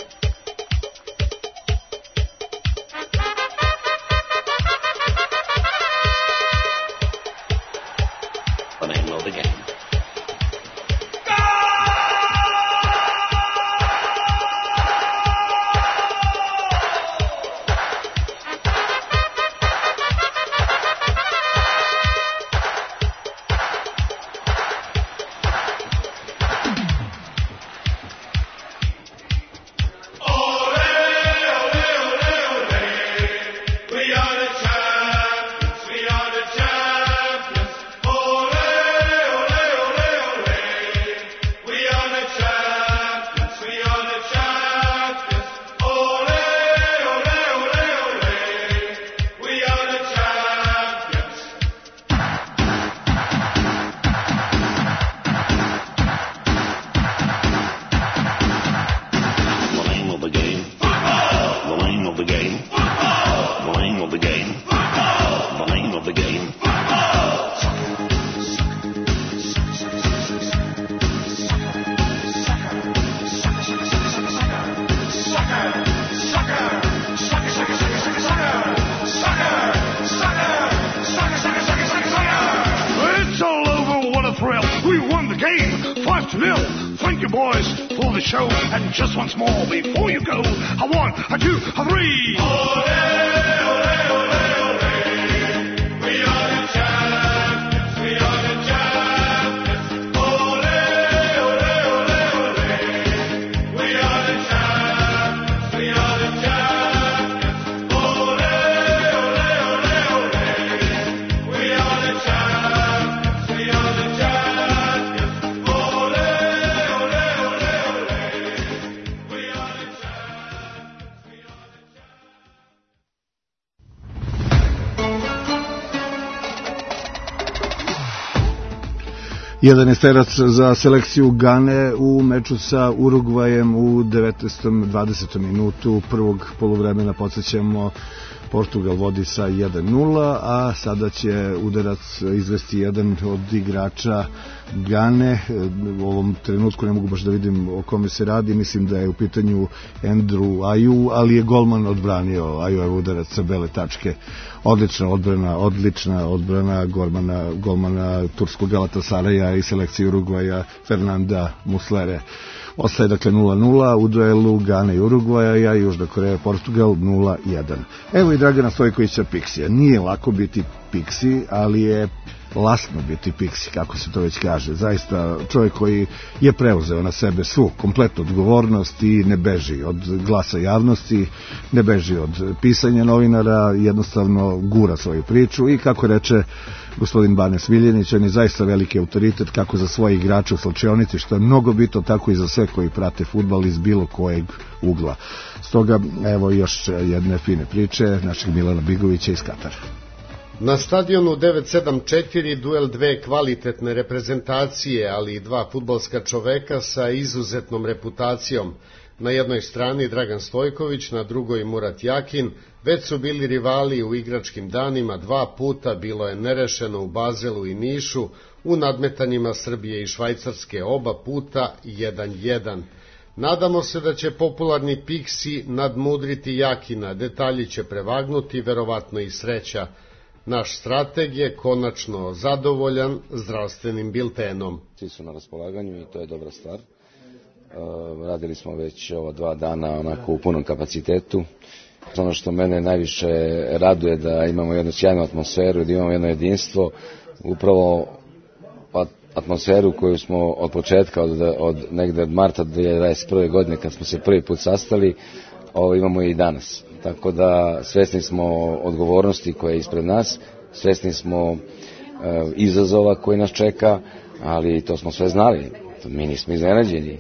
The name of the game. 1-0. Thank you, boys, for the show. And just once more before you go, a 1, a 2, a 3. Ole, ole, ole, ole. We are the champions. We are the champions. Ole, ole, ole, ole. We are the champions. We are the champions. Ole, ole, ole, ole. We are the champions. We are the champions. Ole, ole, ole, ole. We are the Jedan je sterac za selekciju Gane u meču sa Urugvajem u 19. 20. minutu prvog poluvremena. Podsjećamo, Portugal vodi sa 1-0, a sada će udarac izvesti jedan od igrača Gane. U ovom trenutku ne mogu baš da vidim o kome se radi, mislim da je u pitanju Andrew Ayew, ali je golman odbranio Ayew udarac sa bele tačke. Odlična odbrana golmana turskog Galatasaraya i selekcije Urugvaja Fernanda Muslere. Ostaje dakle 0-0 u duelu Gane i Urugvaja i Južna Koreja Portugal 0-1. Evo i Dragana Stojkovića Pixija. Nije lako biti Pixi, ali je lasno biti Pixi, kako se to već kaže. Zaista čovjek koji je preuzeo na sebe svu kompletnu odgovornost i ne beži od glasa javnosti, ne beži od pisanja novinara, jednostavno gura svoju priču i kako reče gospodin Bane Smiljanić, on je zaista veliki autoritet kako za svoje igrače u slačionici, što je mnogo bitno, tako i za sve koji prate fudbal iz bilo kojeg ugla. Stoga, evo još jedne fine priče našeg Milana Bigovića iz Katara. Na stadionu 974 duel dve kvalitetne reprezentacije, ali i dva fudbalska čoveka sa izuzetnom reputacijom. Na jednoj strani Dragan Stojković, na drugoj Murat Yakin. Već su bili rivali u igračkim danima, 2 puta bilo je nerešeno u Bazelu i Nišu, u nadmetanjima Srbije i Švajcarske, oba puta 1-1. Nadamo se da će popularni Pixi nadmudriti Yakina, detalji će prevagnuti, verovatno i sreća. Naš strateg je konačno zadovoljan zdravstvenim biltenom. Svi su na raspolaganju i to je dobra stvar. Radili smo već ova 2 dana onako u punom kapacitetu. Ono što mene najviše raduje da imamo jednu sjajnu atmosferu, da imamo jedno jedinstvo, upravo atmosferu koju smo od početka, od negde od marta 2021. godine kad smo se prvi put sastali, imamo i danas. Tako da svesni smo odgovornosti koje je ispred nas, svesni smo izazova koji nas čeka, ali to smo sve znali, mi nismo iznenađeni.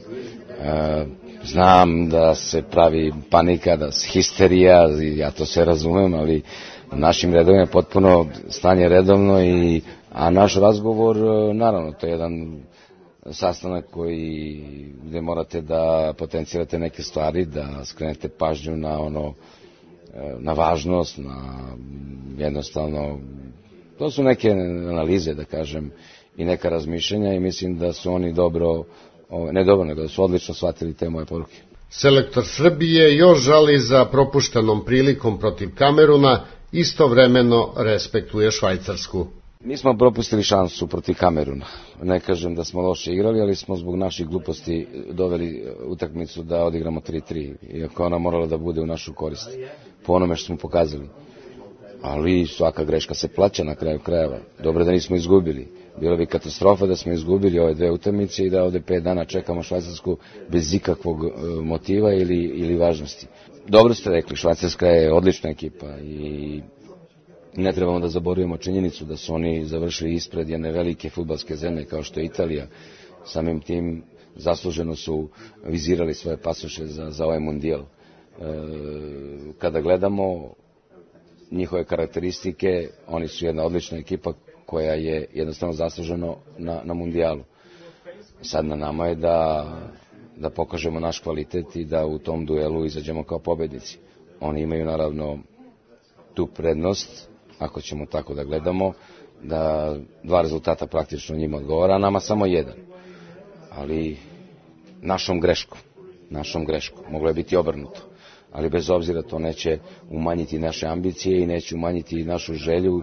Znam da se pravi panika, da se histerija, ja to sve razumem, ali u našim redovima je potpuno stanje redovno, a naš razgovor, naravno, to je jedan sastanak gde morate da potencirate neke stvari, da skrenete pažnju na važnost, na jednostavno, to su neke analize, da kažem, i neka razmišljenja i mislim da su oni nego da su odlično shvatili te moje poruke. Selektor Srbije još žali za propuštenom prilikom protiv Kameruna, istovremeno respektuje Švajcarsku. Mi smo propustili šansu protiv Kameruna. Ne kažem da smo loše igrali, ali smo zbog naših gluposti doveli utakmicu da odigramo 3-3, iako ona morala da bude u našu korist, po onome što smo pokazali. Ali svaka greška se plaća na kraju krajeva. Dobro da nismo izgubili. Bilo bi katastrofa da smo izgubili ove 2 utakmice i da ovde 5 dana čekamo Švajcarsku bez ikakvog motiva ili važnosti. Dobro ste rekli, Švajcarska je odlična ekipa i ne trebamo da zaboravimo činjenicu da su oni završili ispred jedne velike fudbalske zemlje kao što je Italija. Samim tim zasluženo su vizirali svoje pasoše za ovaj mundijal. Kada gledamo njihove karakteristike, oni su jedna odlična ekipa koja je jednostavno zaslužena na mundijalu. Sad na nama je da pokažemo naš kvalitet i da u tom duelu izađemo kao pobednici. Oni imaju naravno tu prednost, ako ćemo tako da gledamo, da 2 rezultata praktično njima odgovara, a nama samo 1. Ali našom greškom, moglo je biti obrnuto. Ali bez obzira to neće umanjiti naše ambicije i neće umanjiti našu želju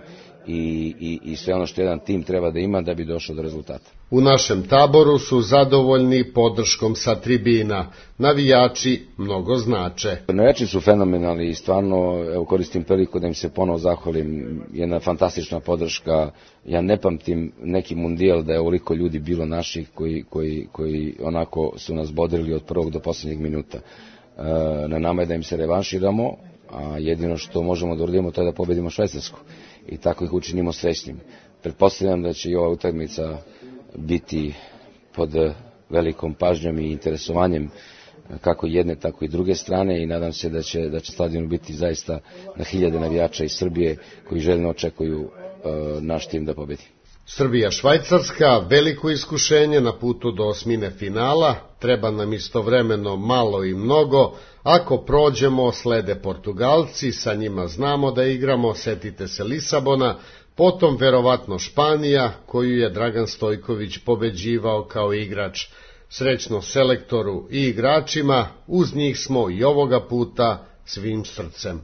i sve ono što jedan tim treba da ima da bi došao do rezultata. U našem taboru su zadovoljni podrškom sa tribina. Navijači mnogo znače. Navijači su fenomenalni i stvarno, evo, koristim priliku da im se ponovo zahvalim. Jedna fantastična podrška. Ja ne pamtim neki mundijal da je ovoliko ljudi bilo naših koji onako su nas bodrili od prvog do posljednjeg minuta. Na nama je da im se revanširamo, a jedino što možemo da uradimo to je da pobedimo Švajcarsku i tako ih učinimo srećnim. Pretpostavljam da će i ova utakmica biti pod velikom pažnjom i interesovanjem kako jedne, tako i druge strane i nadam se da će stadion biti zaista na hiljade navijača iz Srbije koji željno očekuju naš tim da pobedi. Srbija-Švajcarska, veliko iskušenje na putu do osmine finala, treba nam istovremeno malo i mnogo. Ako prođemo, slede Portugalci, sa njima znamo da igramo, setite se Lisabona, potom verovatno Španija, koju je Dragan Stojković pobeđivao kao igrač. Srećno selektoru i igračima, uz njih smo i ovoga puta svim srcem.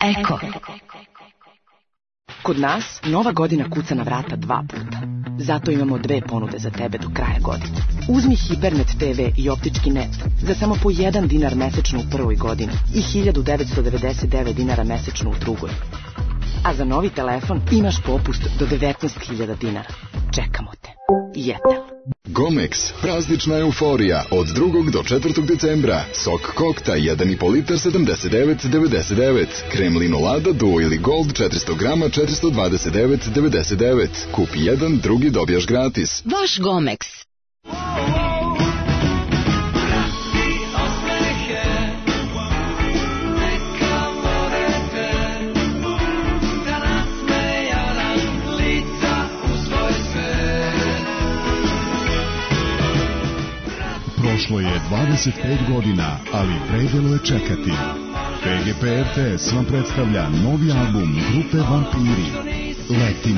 Eko. Kod nas Nova godina kuca na vrata 2 puta. Zato imamo 2 ponude za tebe do kraja godine. Uzmi Hipernet TV i optički net za samo po 1 dinar mesečno u prvoj godini i 1999 dinara mesečno u drugoj. A za novi telefon imaš popust do 19.000 dinara. Čekamo te. Jetel. Gomex, praznična euforija od 2. do 4. decembra. Sok kokta 1,5 litar 79,99. Krem linolada Duo ili Gold 400 grama 429,99. Kupi jedan, drugi dobijaš gratis. Vaš Gomex. Prošlo je 25 godina, ali vredelo je čekati. PGP RTS vam predstavlja novi album grupe Vampiri. Letimo.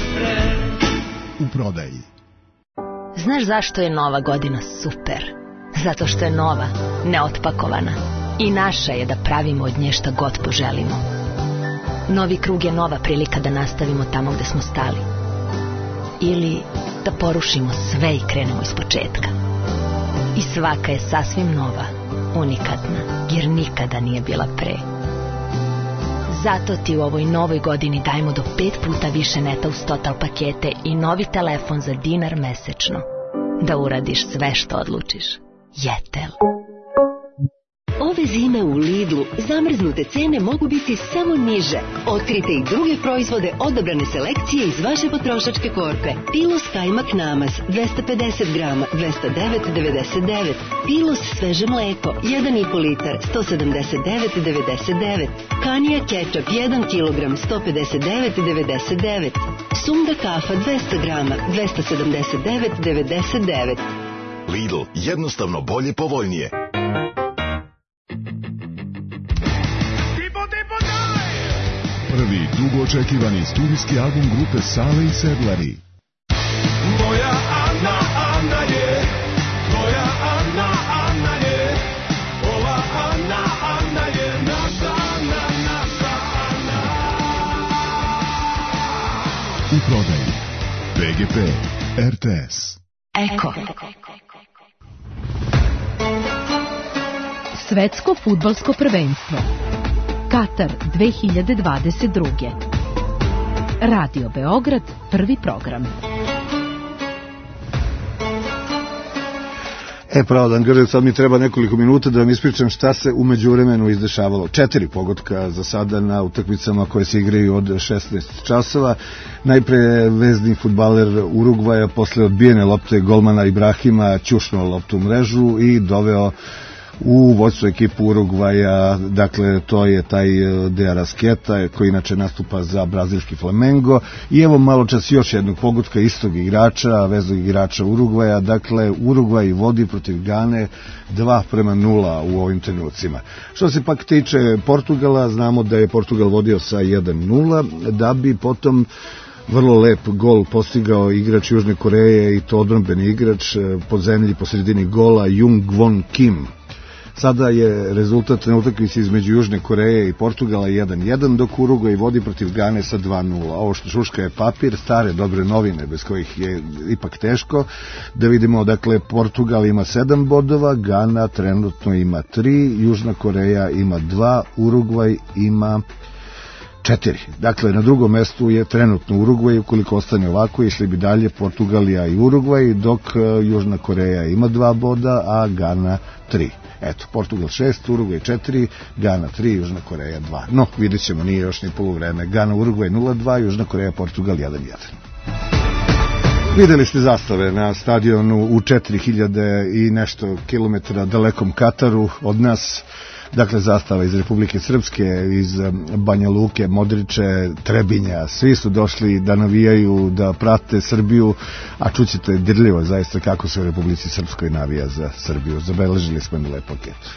U prodaji. Znaš zašto je Nova godina super? Zato što je nova, neotpakovana. I naša je da pravimo od nje šta god poželimo. Novi krug je nova prilika da nastavimo tamo gde smo stali. Ili da porušimo sve i krenemo iz početka. I svaka je sasvim nova, unikatna, jer nikada nije bila pre. Zato ti u ovoj novoj godini dajemo do 5 puta više neta uz Total pakete i novi telefon za dinar mesečno. Da uradiš sve što odlučiš. Jetel. Ove zime u Lidlu zamrznute cene mogu biti samo niže. Otkrite i druge proizvode odabrane selekcije iz vaše potrošačke korpe. Pilos kajmak namaz 250 grama 209,99. Pilos sveže mleko 1,5 litar 179,99. Kanija kečap 1 kg 159,99. Sunda kafa 200 grama 279,99. Lidl, jednostavno bolje, povoljnije. Prvi dugo očekivani studijski album grupe Sale i Sedlari. Moja Ana, Ana je, tvoja Ana, Ana je, ova Ana, Ana je, naša Ana, naša Ana. U prodaji. PGP RTS. Eko. Svetsko fudbalsko prvenstvo Katar 2022. Radio Beograd, prvi program. Pravo da Angažujem, sad mi treba nekoliko minuta da vam ispričam šta se umeđu vremenu izdešavalo. 4 pogotka za sada na utakmicama koje se igraju od 16 časova. Najpre vezni fudbaler Urugvaja posle odbijene lopte golmana Ibrahima ćušnuo loptu u mrežu i doveo u vođstvu ekipu Urugvaja, dakle to je taj De Arrascaeta koji inače nastupa za brazilski Flamengo. I evo malo čas još jednog pogotka istog igrača, veznog igrača Urugvaja, dakle Urugvaj vodi protiv Gane 2:0 u ovim trenucima. Što se pak tiče Portugala, znamo da je Portugal vodio sa 1:0, da bi potom vrlo lep gol postigao igrač Južne Koreje, i to odbrambeni igrač po zemlji po sredini gola Jung Won Kim. Sada je rezultat na utakmici između Južne Koreje i Portugala 1:1, dok Urugvaj vodi protiv Gane sa 2:0. Ovo što šuška je papir, stare dobre novine bez kojih je ipak teško. Da vidimo, dakle, Portugal ima 7 bodova, Gana trenutno ima 3, Južna Koreja ima 2, Urugvaj ima 4. Dakle, na drugom mestu je trenutno Urugvaj, ukoliko ostane ovako, išli bi dalje Portugalija i Urugvaj, dok Južna Koreja ima 2 boda, a Gana 3. Eto, Portugal 6, Urugvaj 4, Gana 3, Južna Koreja 2. No, vidjet ćemo, nije još ni poluvreme. Gana, Urugvaj 0:2, Južna Koreja, Portugal 1:1. Videli ste zastave na stadionu u 4000 i nešto kilometara dalekom Kataru od nas. Dakle, zastava iz Republike Srpske, iz Banja Luke, Modriče, Trebinja, svi su došli da navijaju, da prate Srbiju, a čućete dirljivo zaista kako se u Republici Srpskoj navija za Srbiju. Zabeležili smo jednu lepu anketu.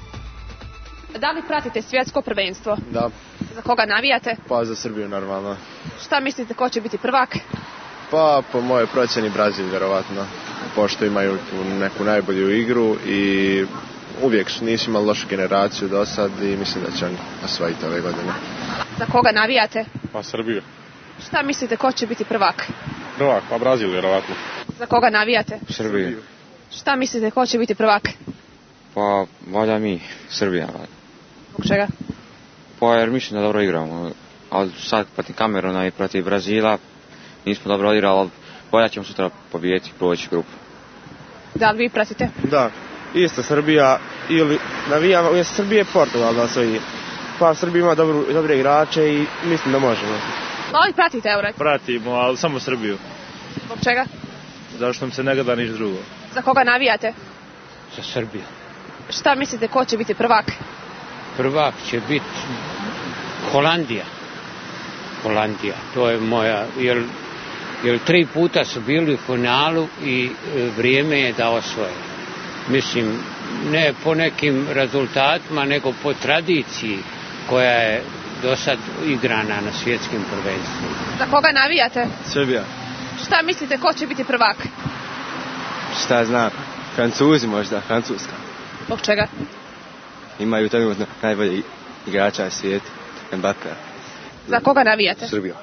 Da li pratite svjetsko prvenstvo? Da. Za koga navijate? Pa za Srbiju normalno. Šta mislite ko će biti prvak? Pa po mojoj procjeni Brazil verovatno, pošto imaju tu neku najbolju igru i uvijek nisu imali lošu generaciju do sad i mislim da će oni osvojiti ove godine. Za koga navijate? Pa Srbiju. Šta mislite ko će biti prvak? Prvak, pa Brazil vjerovatno. Za koga navijate? Srbiju. Šta mislite ko će biti prvak? Pa valja mi, Srbija. Zbog čega? Pa jer mislim da dobro igramo. Ali sad protiv Kameruna i protiv Brazila nismo dobro odigrali, ali valja ćemo sutra pobijeti, proći grupu. Da li vi pratite? Da, isto Srbija ili navijamo, je Srbije Portugal da osvoji. Pa Srbija ima dobre igrače i mislim da možemo. Da li pratite Euro? Pratimo, ali samo Srbiju. Zbog čega? Zašto nam se ne gleda niš drugo. Za koga navijate? Za Srbiju. Šta mislite ko će biti prvak? Prvak će biti Holandija. Holandija, to je moja, jer 3 puta su bili u finalu i vrijeme je da osvoje. Mislim, ne po nekim rezultatima, nego po tradiciji koja je do sad igrana na svjetskim prvenstvima. Za koga navijate? Srbija. Šta mislite ko će biti prvak? Šta znam, Francuzi možda, Francuska. Zbog čega? Imaju trenutno najbolji igrača na svijetu, Mbappé. Za koga navijate? Srbija.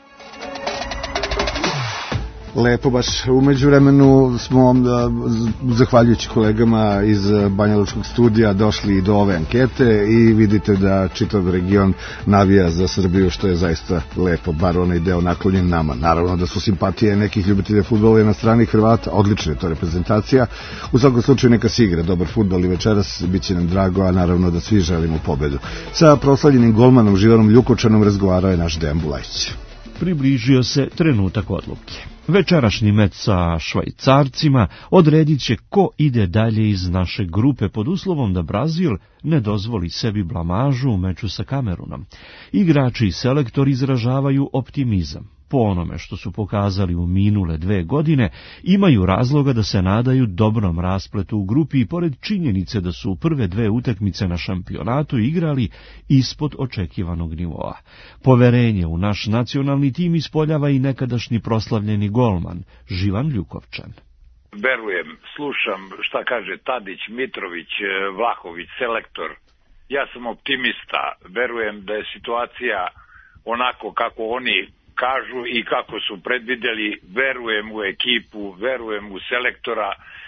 Lepo baš. U međuvremenu smo, zahvaljujući kolegama iz Banja Lučkog studija, došli do ove ankete i vidite da čitav region navija za Srbiju, što je zaista lepo, bar onaj deo naklonjen nama. Naravno da su simpatije nekih ljubitelja fudbala na strani Hrvata, odlična je to reprezentacija. U svakom slučaju neka se igra dobar fudbal i večeras, bit će nam drago, a naravno da svi želimo pobedu. Sa proslavljenim golmanom Živanom Ljukovčanom razgovarao je naš Dejan Bulajić. Približio se trenutak odluke. Večerašnji meč sa Švajcarcima odredit će ko ide dalje iz naše grupe pod uslovom da Brazil ne dozvoli sebi blamažu u meču sa Kamerunom. Igrači i selektor izražavaju optimizam. Po onome što su pokazali u minule 2 godine, imaju razloga da se nadaju dobrom raspletu u grupi i pored činjenice da su u prve 2 utakmice na šampionatu igrali ispod očekivanog nivoa. Poverenje u naš nacionalni tim ispoljava i nekadašnji proslavljeni golman Živan Ljukovčan. Verujem, slušam šta kaže Tadić, Mitrović, Vlahović, selektor. Ja sam optimista, verujem da je situacija onako kako oni kažu i kako su predvidjeli, verujem u ekipu, verujem u selektora.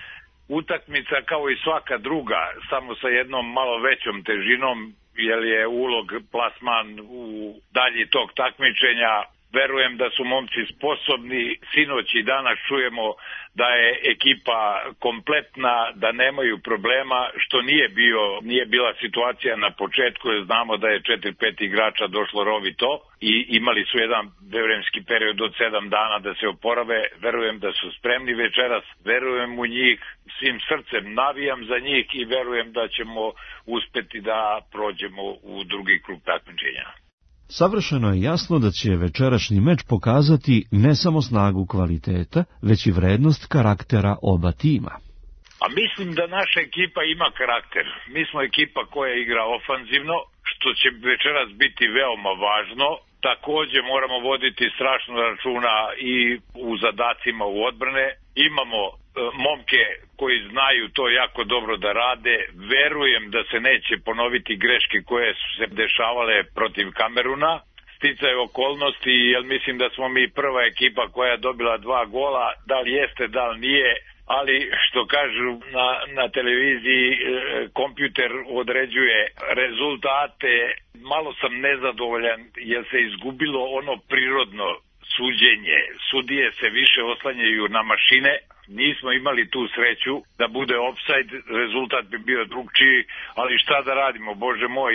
Utakmica kao i svaka druga, samo sa jednom malo većom težinom, jer je ulog plasman u dalji tog takmičenja. Verujem da su momci sposobni, sinoć i danas čujemo da je ekipa kompletna, da nemaju problema, što nije bila situacija na početku, jer znamo da je 4-5 igrača došlo rovito i imali su jedan vremenski period od 7 dana da se oporave. Verujem da su spremni večeras, verujem u njih, svim srcem navijam za njih i verujem da ćemo uspeti da prođemo u drugi krug takmičenja. Savršeno je jasno da će večerašnji meč pokazati ne samo snagu kvaliteta, već i vrednost karaktera oba tima. A mislim da naša ekipa ima karakter. Mi smo ekipa koja igra ofanzivno, što će večeras biti veoma važno. Također moramo voditi strašno računa i u zadacima u odbrane. Imamo momke koji znaju to jako dobro da rade. Verujem da se neće ponoviti greške koje su se dešavale protiv Kameruna. Sticaj okolnosti, jer mislim da smo mi prva ekipa koja je dobila 2 gola. Da li jeste, da li nije, ali što kažu na televiziji, kompjuter određuje rezultate. Malo sam nezadovoljan jer se izgubilo ono prirodno suđenje. Sudije se više oslanjaju na mašine. Nismo imali tu sreću da bude ofsajd, rezultat bi bio drugčiji, ali šta da radimo, Bože moj,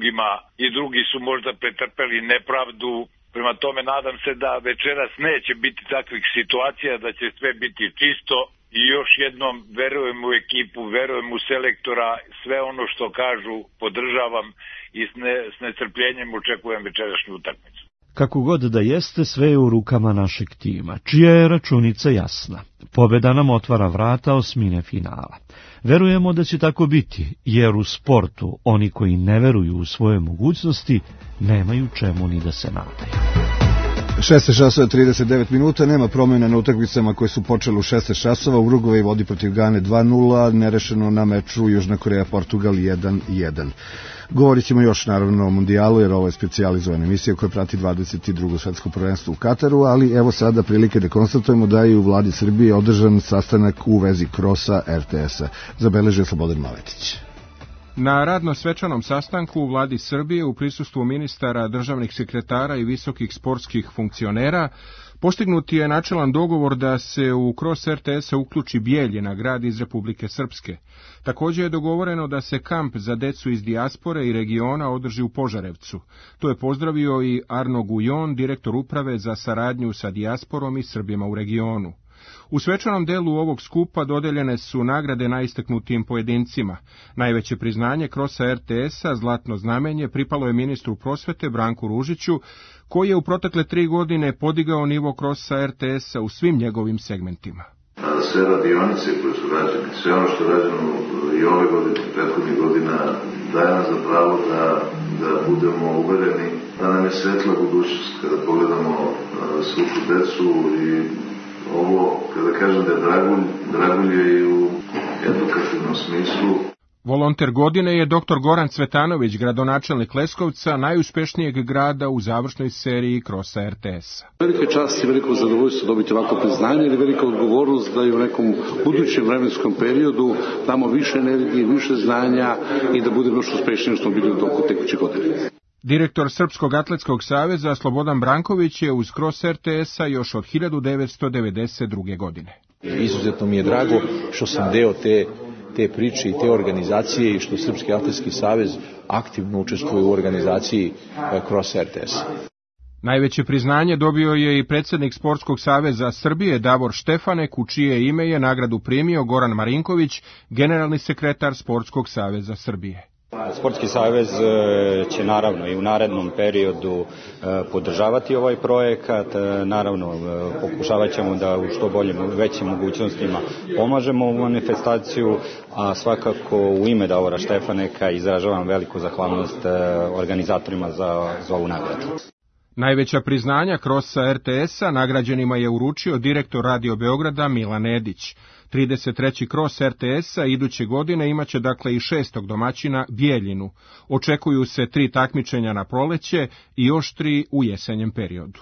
i drugi su možda pretrpeli nepravdu. Prema tome nadam se da večeras neće biti takvih situacija, da će sve biti čisto i još jednom verujem u ekipu, verujem u selektora, sve ono što kažu podržavam i s nestrpljenjem očekujem večerašnju utakmicu. Kako god da jeste, sve je u rukama našeg tima, čija je računica jasna. Pobjeda nam otvara vrata osmine finala. Verujemo da će tako biti, jer u sportu oni koji ne veruju u svoje mogućnosti nemaju čemu ni da se nadaju. 16 časova 39 minuta, nema promjena na utakmicama koje su počele u 16 časova. Urugvaj vodi protiv Gane 2-0, nerešeno na meču Južna Koreja Portugal 1-1. Govorit ćemo još naravno o mundijalu, jer ovo je specijalizovana emisija koja prati 22. svetsko prvenstvo u Kataru, ali evo sada prilike da konstatujemo da je u vladi Srbije održan sastanak u vezi krosa RTS-a. Zabeležio Slobodan Maletić. Na radno-svečanom sastanku u vladi Srbije u prisustvu ministara, državnih sekretara i visokih sportskih funkcionera postignut je načelan dogovor da se u Kros RTS-a uključi Bijeljina, grad iz Republike Srpske. Također je dogovoreno da se kamp za decu iz dijaspore i regiona održi u Požarevcu. To je pozdravio i Arno Gujon, direktor uprave za saradnju sa dijasporom i Srbima u regionu. U svečanom delu ovog skupa dodeljene su nagrade najistaknutijim pojedincima. Najveće priznanje Krosa RTS-a, zlatno znamenje, pripalo je ministru prosvete Branku Ružiću, koji je u protekle 3 godine podigao nivo Krosa RTS-a u svim njegovim segmentima. Sve radionice koje su rađene, sve ono što je rađeno i ove godine, prethodnih godina, daje nam za pravo da budemo uvereni da nam je svetla budućnost kada pogledamo svu tu decu i ovo, kada kažem da je dragulj je i u edukativnom smislu. Volonter godine je dr. Goran Cvetanović, gradonačelnik Leskovca, najuspešnijeg grada u završnoj seriji Krosa RTS-a. Velika čast i veliko zadovoljstvo dobiti ovako priznanje ili velika odgovornost da i u nekom budućem vremenskom periodu damo više energije, više znanja i da budemo još uspešniji što smo bili u toku tekuće godine. Direktor Srpskog atletskog saveza Slobodan Branković je uz Kros RTS-a još od 1992. godine. Izuzetno mi je drago što sam deo te priče i te organizacije i što Srpski atletski savez aktivno učestvuje u organizaciji Kros RTS-a. Najveće priznanje dobio je i predsjednik Sportskog saveza Srbije Davor Štefanek, u čije ime je nagradu primio Goran Marinković, generalni sekretar Sportskog saveza Srbije. Sportski savez će naravno i u narednom periodu podržavati ovaj projekat, naravno pokušavat ćemo da u što boljim, većim mogućnostima pomažemo ovu manifestaciju, a svakako u ime Davora Štefaneka izražavam veliku zahvalnost organizatorima za ovu nagradu. Najveća priznanja Krosa RTS-a nagrađenima je uručio direktor Radio Beograda Milan Edić. 33. Kros RTS-a iduće godine imaće dakle i 6. domaćina Bijeljinu. Očekuju se 3 takmičenja na proleće i još 3 u jesenjem periodu.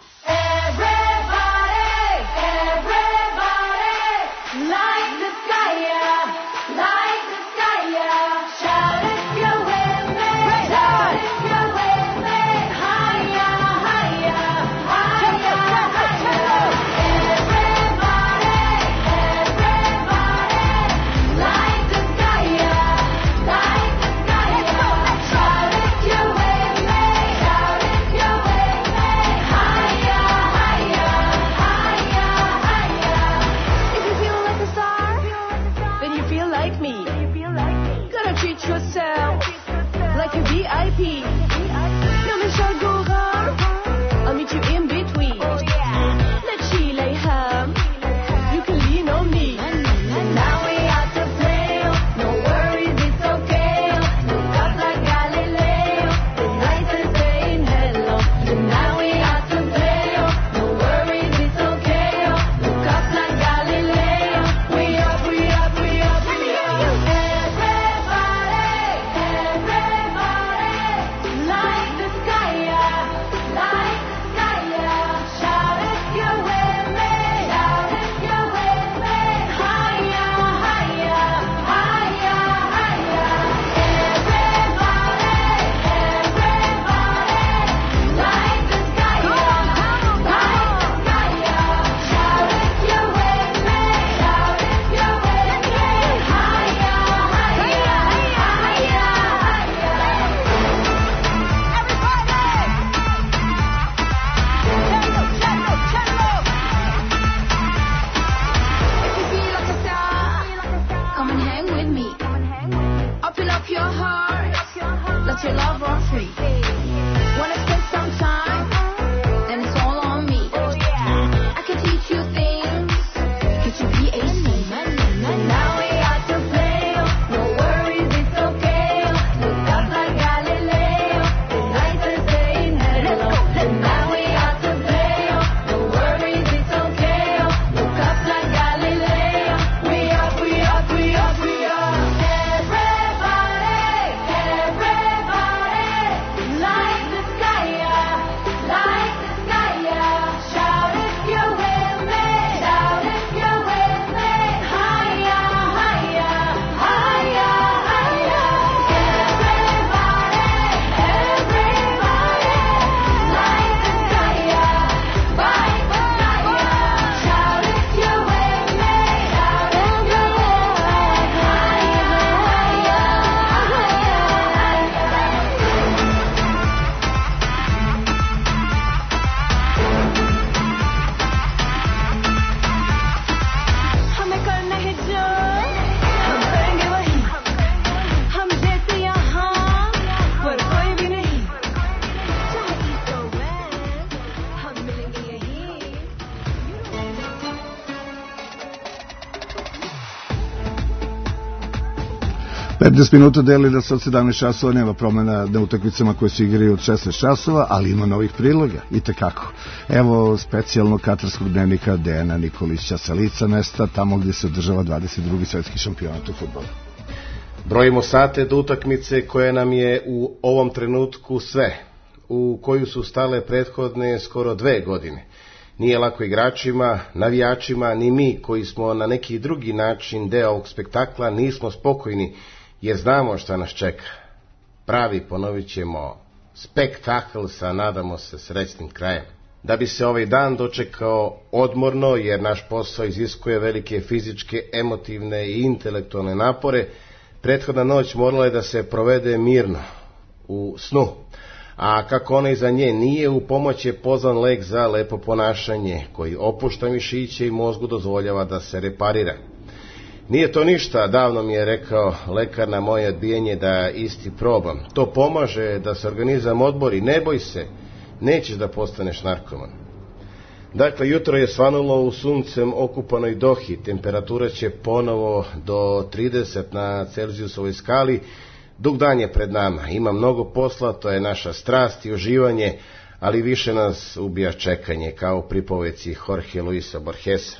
15 minuta deli da se od 17 časova nema promjena na utakmicama koje se igraju od 16 časova, ali ima novih priloga, i tekako. Evo specijalno katarskog dnevnika Dejana Nikolića sa lica mesta, tamo gdje se održava 22. svetski šampionat u fudbalu. Brojimo sate do utakmice koja nam je u ovom trenutku sve, u koju su stale prethodne skoro 2 godine. Nije lako igračima, navijačima, ni mi koji smo na neki drugi način deo ovog spektakla nismo spokojni jer znamo šta nas čeka. Pravi, ponovit ćemo, spektakl sa, nadamo se, srećnim krajem. Da bi se ovaj dan dočekao odmorno, jer naš posao iziskuje velike fizičke, emotivne i intelektualne napore, prethodna noć morala je da se provede mirno, u snu. A kako ona iza nje nije, u pomoć je pozvan lek za lepo ponašanje, koji opušta mišiće i mozgu dozvoljava da se reparira. Nije to ništa, davno mi je rekao lekar na moje odbijanje da isti probam. To pomaže da se organizam odbori, ne boj se, nećeš da postaneš narkoman. Dakle, jutro je svanulo u suncem okupanoj Dohi, temperatura će ponovo do 30 na Celzijusovoj skali, dug dan je pred nama, ima mnogo posla, to je naša strast i uživanje, ali više nas ubija čekanje, kao pri poveci Jorge Luisa Borgesa.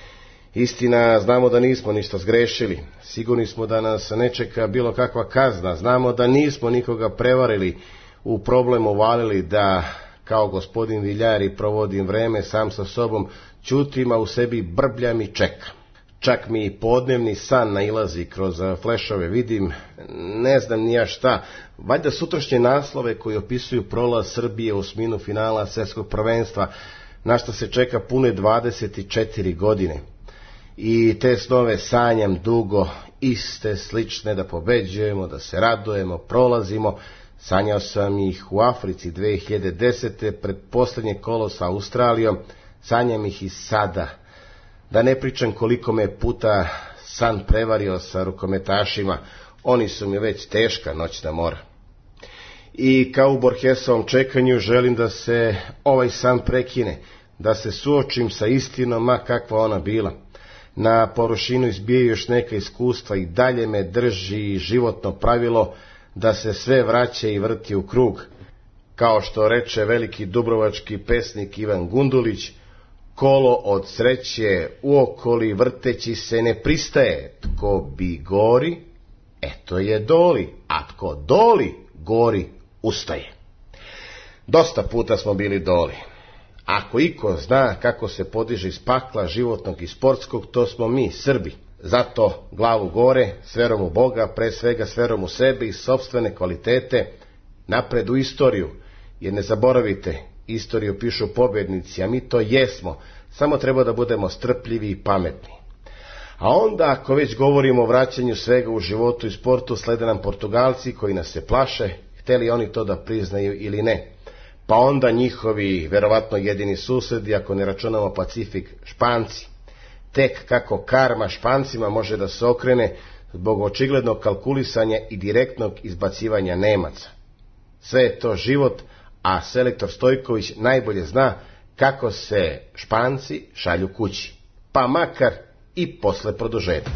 Istina, znamo da nismo ništa zgrešili, sigurni smo da nas ne čeka bilo kakva kazna, znamo da nismo nikoga prevarili, u problem uvalili, da kao gospodin Viljari provodim vreme sam sa sobom, ćutim, a u sebi brbljam i čekam. Čak mi i podnevni san nailazi kroz flešove, vidim, ne znam ni ja šta, valjda sutrašnje naslove koji opisuju prolaz Srbije u osminu finala svjetskog prvenstva, na što se čeka pune 24 godine. I te snove sanjam dugo, iste, slične, da pobeđujemo, da se radujemo, prolazimo. Sanjao sam ih u Africi 2010. pred posljednje kolo sa Australijom, sanjam ih i sada. Da ne pričam koliko me puta san prevario sa rukometašima, oni su mi već teška noćna mora. I kao u Borgesovom čekanju želim da se ovaj san prekine, da se suočim sa istinom, ma kakva ona bila. Na površinu izbijaju još neka iskustva i dalje me drži životno pravilo da se sve vraća i vrti u krug. Kao što reče veliki dubrovački pesnik Ivan Gundulić, kolo od sreće uokoli vrteći se ne pristaje, tko bi gori, eto je doli, a tko doli, gori ustaje. Dosta puta smo bili doli. Ako iko zna kako se podiže iz pakla životnog i sportskog, to smo mi, Srbi. Zato glavu gore, s verom u Boga, pre svega s verom u sebe i sopstvene kvalitete, napred u istoriju, jer ne zaboravite, istoriju pišu pobjednici, a mi to jesmo, samo treba da budemo strpljivi i pametni. A onda, ako već govorimo o vraćanju svega u životu i sportu, slede nam Portugalci koji nas se plaše, hteli oni to da priznaju ili ne. Pa onda njihovi, verovatno jedini susedi, ako ne računamo Pacifik, Španci. Tek kako karma Špancima može da se okrene zbog očiglednog kalkulisanja i direktnog izbacivanja Nemaca. Sve je to život, a selektor Stojković najbolje zna kako se Španci šalju kući, pa makar i posle produžetka.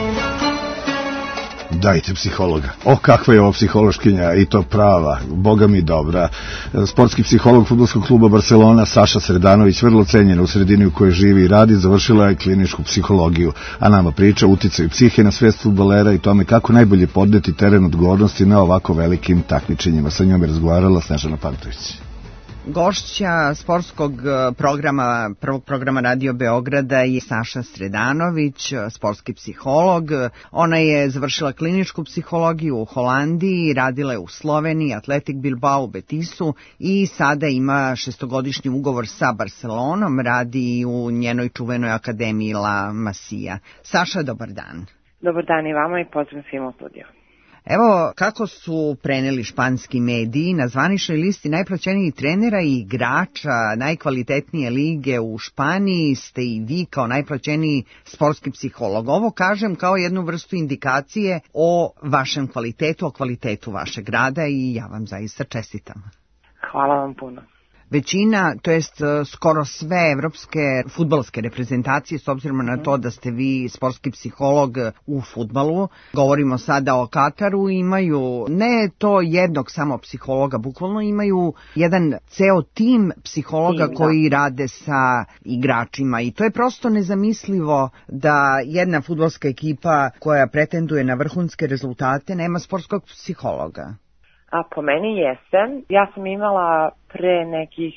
Dajte psihologa. O, kakva je ovo psihološkinja, i to prava, boga mi dobra. Sportski psiholog fudbalskog kluba Barcelona Saša Sredanović, vrlo cenjena u sredini u kojoj živi i radi, završila je kliničku psihologiju, a nama priča o uticaju psihe na svest fudbalera i tome kako najbolje podneti teren odgovornosti na ovako velikim takmičenjima. Sa njom je razgovarala Snežana Pantović. Gošća sportskog programa, prvog programa Radio Beograda je Saša Sredanović, sportski psiholog. Ona je završila kliničku psihologiju u Holandiji, radila je u Sloveniji, Athletic Bilbao, Betisu i sada ima 6-godišnji ugovor sa Barcelonom, radi u njenoj čuvenoj akademiji La Masia. Saša, dobar dan. Dobar dan i vama i pozdrav svima u studiju. Evo kako su preneli španski mediji, na zvaničnoj listi najplaćenijih trenera i igrača najkvalitetnije lige u Španiji ste i vi kao najplaćeniji sportski psiholog. Ovo kažem kao jednu vrstu indikacije o vašem kvalitetu, o kvalitetu vašeg rada i ja vam zaista čestitam. Hvala vam puno. većina, to jest skoro sve evropske fudbalske reprezentacije, s obzirom na to da ste vi sportski psiholog u fudbalu, govorimo sada o Kataru, imaju ne to jednog samo psihologa, bukvalno imaju jedan ceo tim psihologa koji rade sa igračima i to je prosto nezamislivo da jedna fudbalska ekipa koja pretenduje na vrhunske rezultate nema sportskog psihologa. A po meni jeste. Ja sam imala pre nekih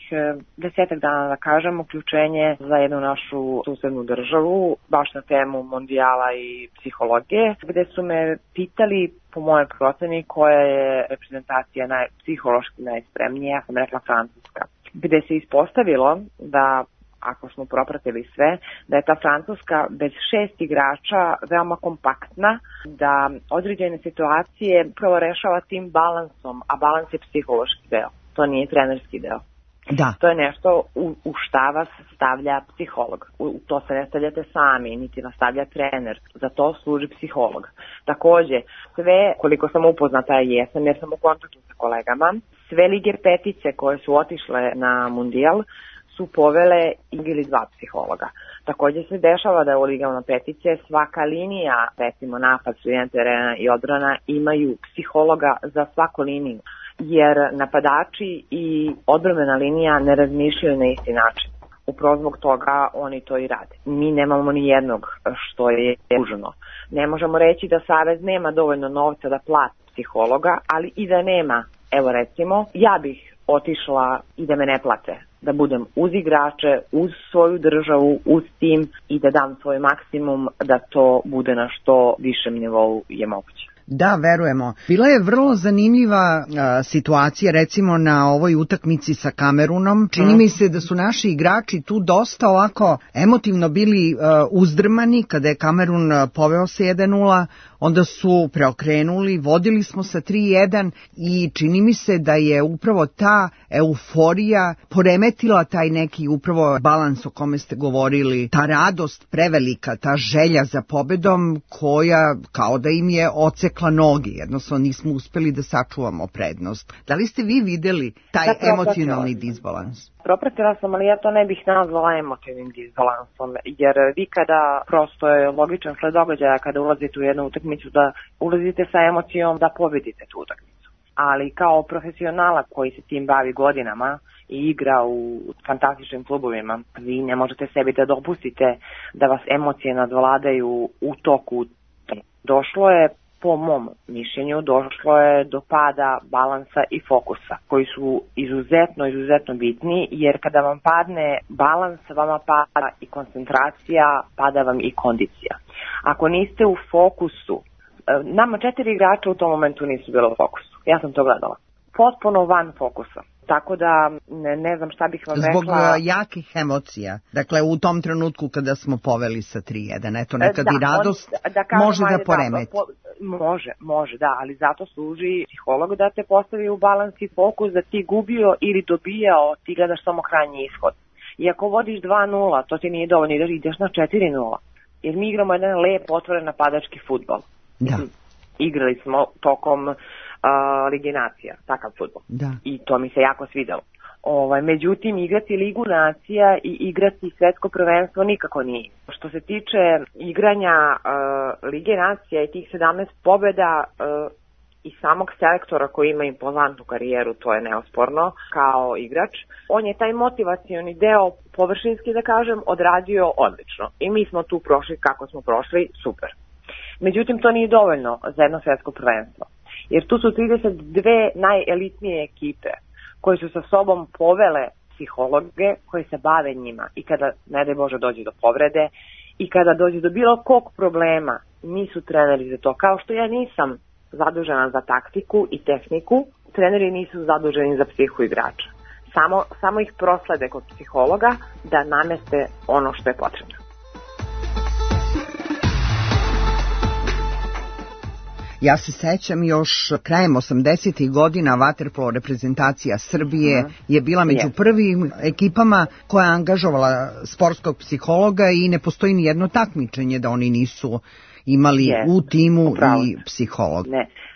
10 dana, da kažem, uključenje za jednu našu susednu državu, baš na temu mondijala i psihologije, gde su me pitali po mojoj proceni koja je reprezentacija psihološki najspremnija, ja sam rekla Francuska. Gde se ispostavilo da, ako smo propratili sve, da je ta Francuska bez 6 igrača veoma kompaktna, da određene situacije upravo rešava tim balansom, a balans je psihološki deo, to nije trenerski deo. Da. To je nešto u šta vas stavlja psiholog. U to se ne stavljate sami, niti vas stavlja trener. Za to služi psiholog. Takođe, sve, koliko sam upoznata jesam, jer sam u kontaktu sa kolegama, sve lige petice koje su otišle na mundijal su povele ili 2 psihologa. Takođe se dešava da u ligama petice svaka linija, recimo napad, sredina terena i odbrana, imaju psihologa za svaku liniju, jer napadači i odbrambena linija ne razmišljaju na isti način. Upravo zbog toga oni to i rade. Mi nemamo ni jednog, što je ružno. Ne možemo reći da Savez nema dovoljno novca da plati psihologa, ali i da nema, evo recimo, ja bih otišla i da me ne plate, da budem uz igrače, uz svoju državu, uz tim i da dam svoj maksimum da to bude na što višem nivou je moguće. Da, verujemo. Bila je vrlo zanimljiva situacija, recimo na ovoj utakmici sa Kamerunom. Čini mi se da su naši igrači tu dosta ovako emotivno bili uzdrmani kada je Kamerun poveo se 1-0, onda su preokrenuli, vodili smo sa 3-1 i čini mi se da je upravo ta euforija poremetila taj neki upravo balans o kome ste govorili, ta radost prevelika, ta želja za pobedom koja kao da im je ocekla noge, jednostavno nismo uspeli da sačuvamo prednost. Da li ste vi videli taj emocionalni disbalans? Propratila sam, ali ja to ne bih nazvala emotivnim disbalansom, jer vi kada, prosto je logičan sled događaja kada ulazite u jednu utakmicu, da ulazite sa emocijom da pobedite tu utakmicu. Ali kao profesionalac koji se tim bavi godinama i igra u fantastičnim klubovima, vi ne možete sebi da dopustite da vas emocije nadvladaju u toku. Došlo je, po mom mišljenju, došlo je do pada balansa i fokusa, koji su izuzetno bitni, jer kada vam padne balans, vama pada i koncentracija, pada vam i kondicija. Ako niste u fokusu, nama 4 igrača u tom momentu nisu bilo u fokusu. Ja sam to gledala. Potpuno van fokusa. Tako da ne znam šta bih vam rekla. Zbog jakih emocija. Dakle, u tom trenutku kada smo poveli sa 3-1, eto nekad i radost može da poremeti. Može, da, ali zato služi psiholog da te postavi u balans i fokus, da ti gubio ili dobijao, ti gledaš samo krajnji ishod. I ako vodiš 2-0, to ti nije dovoljno, ideš na 4-0. Jer mi igramo jedan lep, otvoren napadački fudbal. Da. Igrali smo tokom Lige nacija, takav fudbal. Da. I to mi se jako svidelo. Međutim, igrati Ligu nacija i igrati svetsko prvenstvo nikako nije. Što se tiče igranja Lige nacija i tih 17 pobjeda i samog selektora koji ima impozantnu karijeru, to je neosporno, kao igrač, on je taj motivacioni deo, površinski da kažem, odradio odlično. I mi smo tu prošli kako smo prošli, super. Međutim, to nije dovoljno za jedno svetsko prvenstvo. Jer tu su 32 najelitnije ekipe koje su sa sobom povele psihologe koji se bave njima i kada, ne daj Bože, dođe do povrede i kada dođe do bilo kog problema, nisu treneri za to. Kao što ja nisam zadužena za taktiku i tehniku, treneri nisu zaduženi za psihu igrača. Samo ih proslede kod psihologa da nameste ono što je potrebno. Ja se sećam još krajem 80. godina vaterpolo reprezentacija Srbije je bila među prvim ekipama koja je angažovala sportskog psihologa i ne postoji ni jedno takmičenje da oni nisu imali u timu i psiholog. Ne.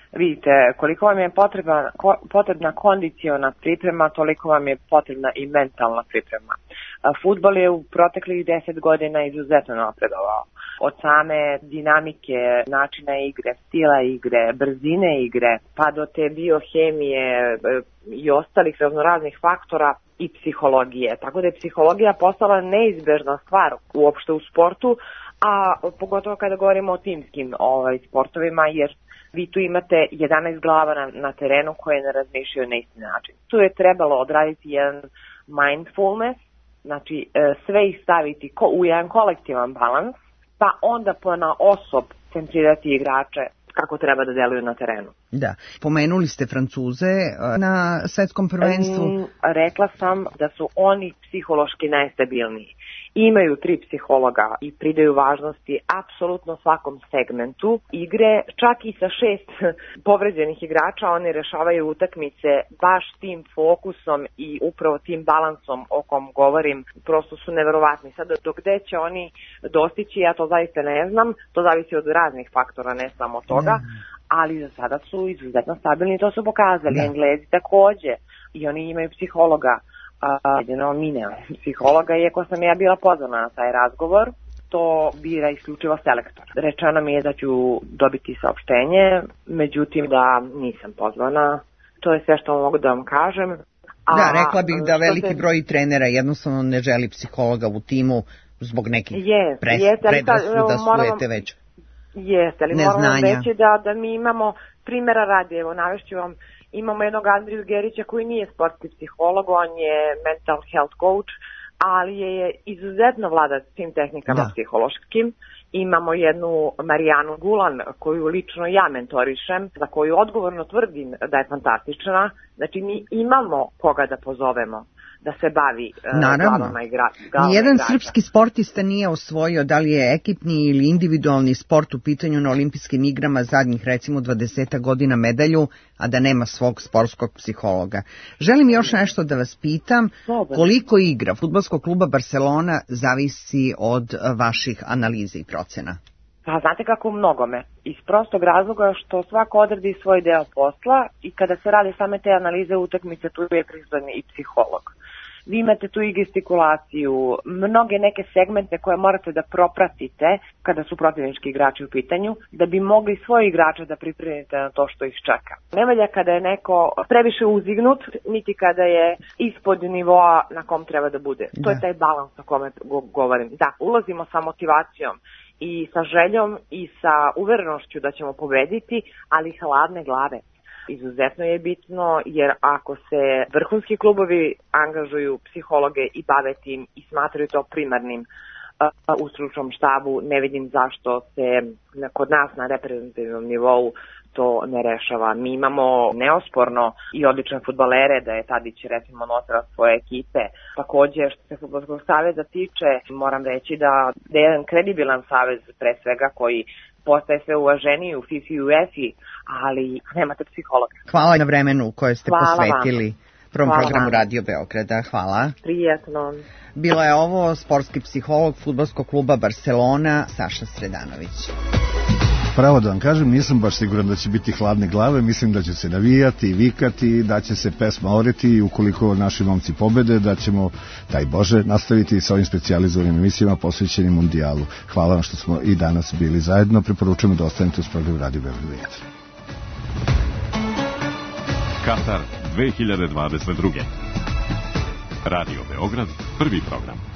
Vidite, koliko vam je potrebna kondiciona priprema, toliko vam je potrebna i mentalna priprema. Fudbal je u proteklih 10 godina izuzetno napredovao. Od same dinamike, načina igre, stila igre, brzine igre, pa do te biohemije i ostalih raznoraznih faktora i psihologije. Tako da je psihologija postala neizbežna stvar uopšte u sportu, a pogotovo kada govorimo o timskim sportovima, jer vi tu imate 11 glava na terenu koje ne razmišljaju na isti način. Tu je trebalo odraditi jedan mindfulness, znači sve ih staviti u jedan kolektivan balans, pa onda na osob centrirati igrače kako treba da deluju na terenu. Da. Pomenuli ste Francuze na svetskom prvenstvu. Rekla sam da su oni psihološki najstabilniji. Imaju 3 psihologa i pridaju važnosti apsolutno svakom segmentu igre. Čak i sa 6 povređenih igrača oni rešavaju utakmice baš tim fokusom i upravo tim balansom o kom govorim. Prosto su neverovatni. Sad do gde će oni dostići, ja to zaista ne znam. To zavisi od raznih faktora, ne samo toga. Ali za sada su izuzetno stabilni, to su pokazali. Englezi takođe. I oni imaju psihologa. Jedino mi nema psihologa, iako sam ja bila pozvana na taj razgovor, to bira isključivo selektor. Rečeno mi je da ću dobiti saopštenje, međutim da nisam pozvana. To je sve što mogu da vam kažem. Da, rekla bih da veliki broj trenera jednostavno ne želi psihologa u timu zbog nekih predrasuda, sujete već. Jeste, ali moramo reći da mi imamo primjera radi, evo navešću vam. Imamo jednog Andriju Gerića koji nije sportski psiholog, on je mental health coach, ali je izuzetno vlada svim tehnikama psihološkim. Imamo jednu Marijanu Gulan koju lično ja mentorišem, za koju odgovorno tvrdim da je fantastična. Znači mi imamo koga da pozovemo da se bavi glavama igrača. Nijedan srpski sportista nije osvojio, da li je ekipni ili individualni sport u pitanju na olimpijskim igrama zadnjih recimo 20 godina medalju, a da nema svog sportskog psihologa. Želim još nešto da vas pitam, koliko igra fudbalskog kluba Barcelona zavisi od vaših analiza i procena? Pa znate kako u mnogome. Iz prostog razloga što svako odradi svoj deo posla i kada se radi same te analize utakmice, tu je prisutan i psiholog. Vi imate tu i gestikulaciju, mnoge neke segmente koje morate da propratite kada su protivnički igrači u pitanju, da bi mogli svoje igrače da pripremite na to što ih čeka. Ne valja kada je neko previše uzignut, niti kada je ispod nivoa na kom treba da bude. To je taj balans o kome govorim. Da, ulazimo sa motivacijom i sa željom i sa uverenošću da ćemo pobediti, ali hladne glave. Izuzetno je bitno jer ako se vrhunski klubovi angažuju psihologe i bave tim i smatraju to primarnim u stručnom štabu, ne vidim zašto se kod nas na reprezentativnom nivou to ne rešava. Mi imamo neosporno i odlične fudbalere, da je Tadić recimo nosilac svoje ekipe. Takođe što se Fudbalskog saveza tiče, moram reći da je jedan kredibilan savez pre svega koji postaje sve uvaženiji u FIFA i UEFA, ali nemate psihologa. Hvala na vremenu koje ste posvetili prvom programu Radio Beograda. Hvala. Prijetno. Bilo je ovo sportski psiholog fudbalskog kluba Barcelona Saša Sredanović. Pravo da vam kažem, nisam baš siguran da će biti hladne glave, mislim da će se navijati i vikati, da će se pesma oreti i ukoliko naši momci pobede, da ćemo, daj Bože, nastaviti sa ovim specijalizovanim emisijama posvećenim mundijalu. Hvala vam što smo i danas bili zajedno, preporučujemo da ostanete uz program Radio Beograd 1. Katar 2022. Radio Beograd, prvi program.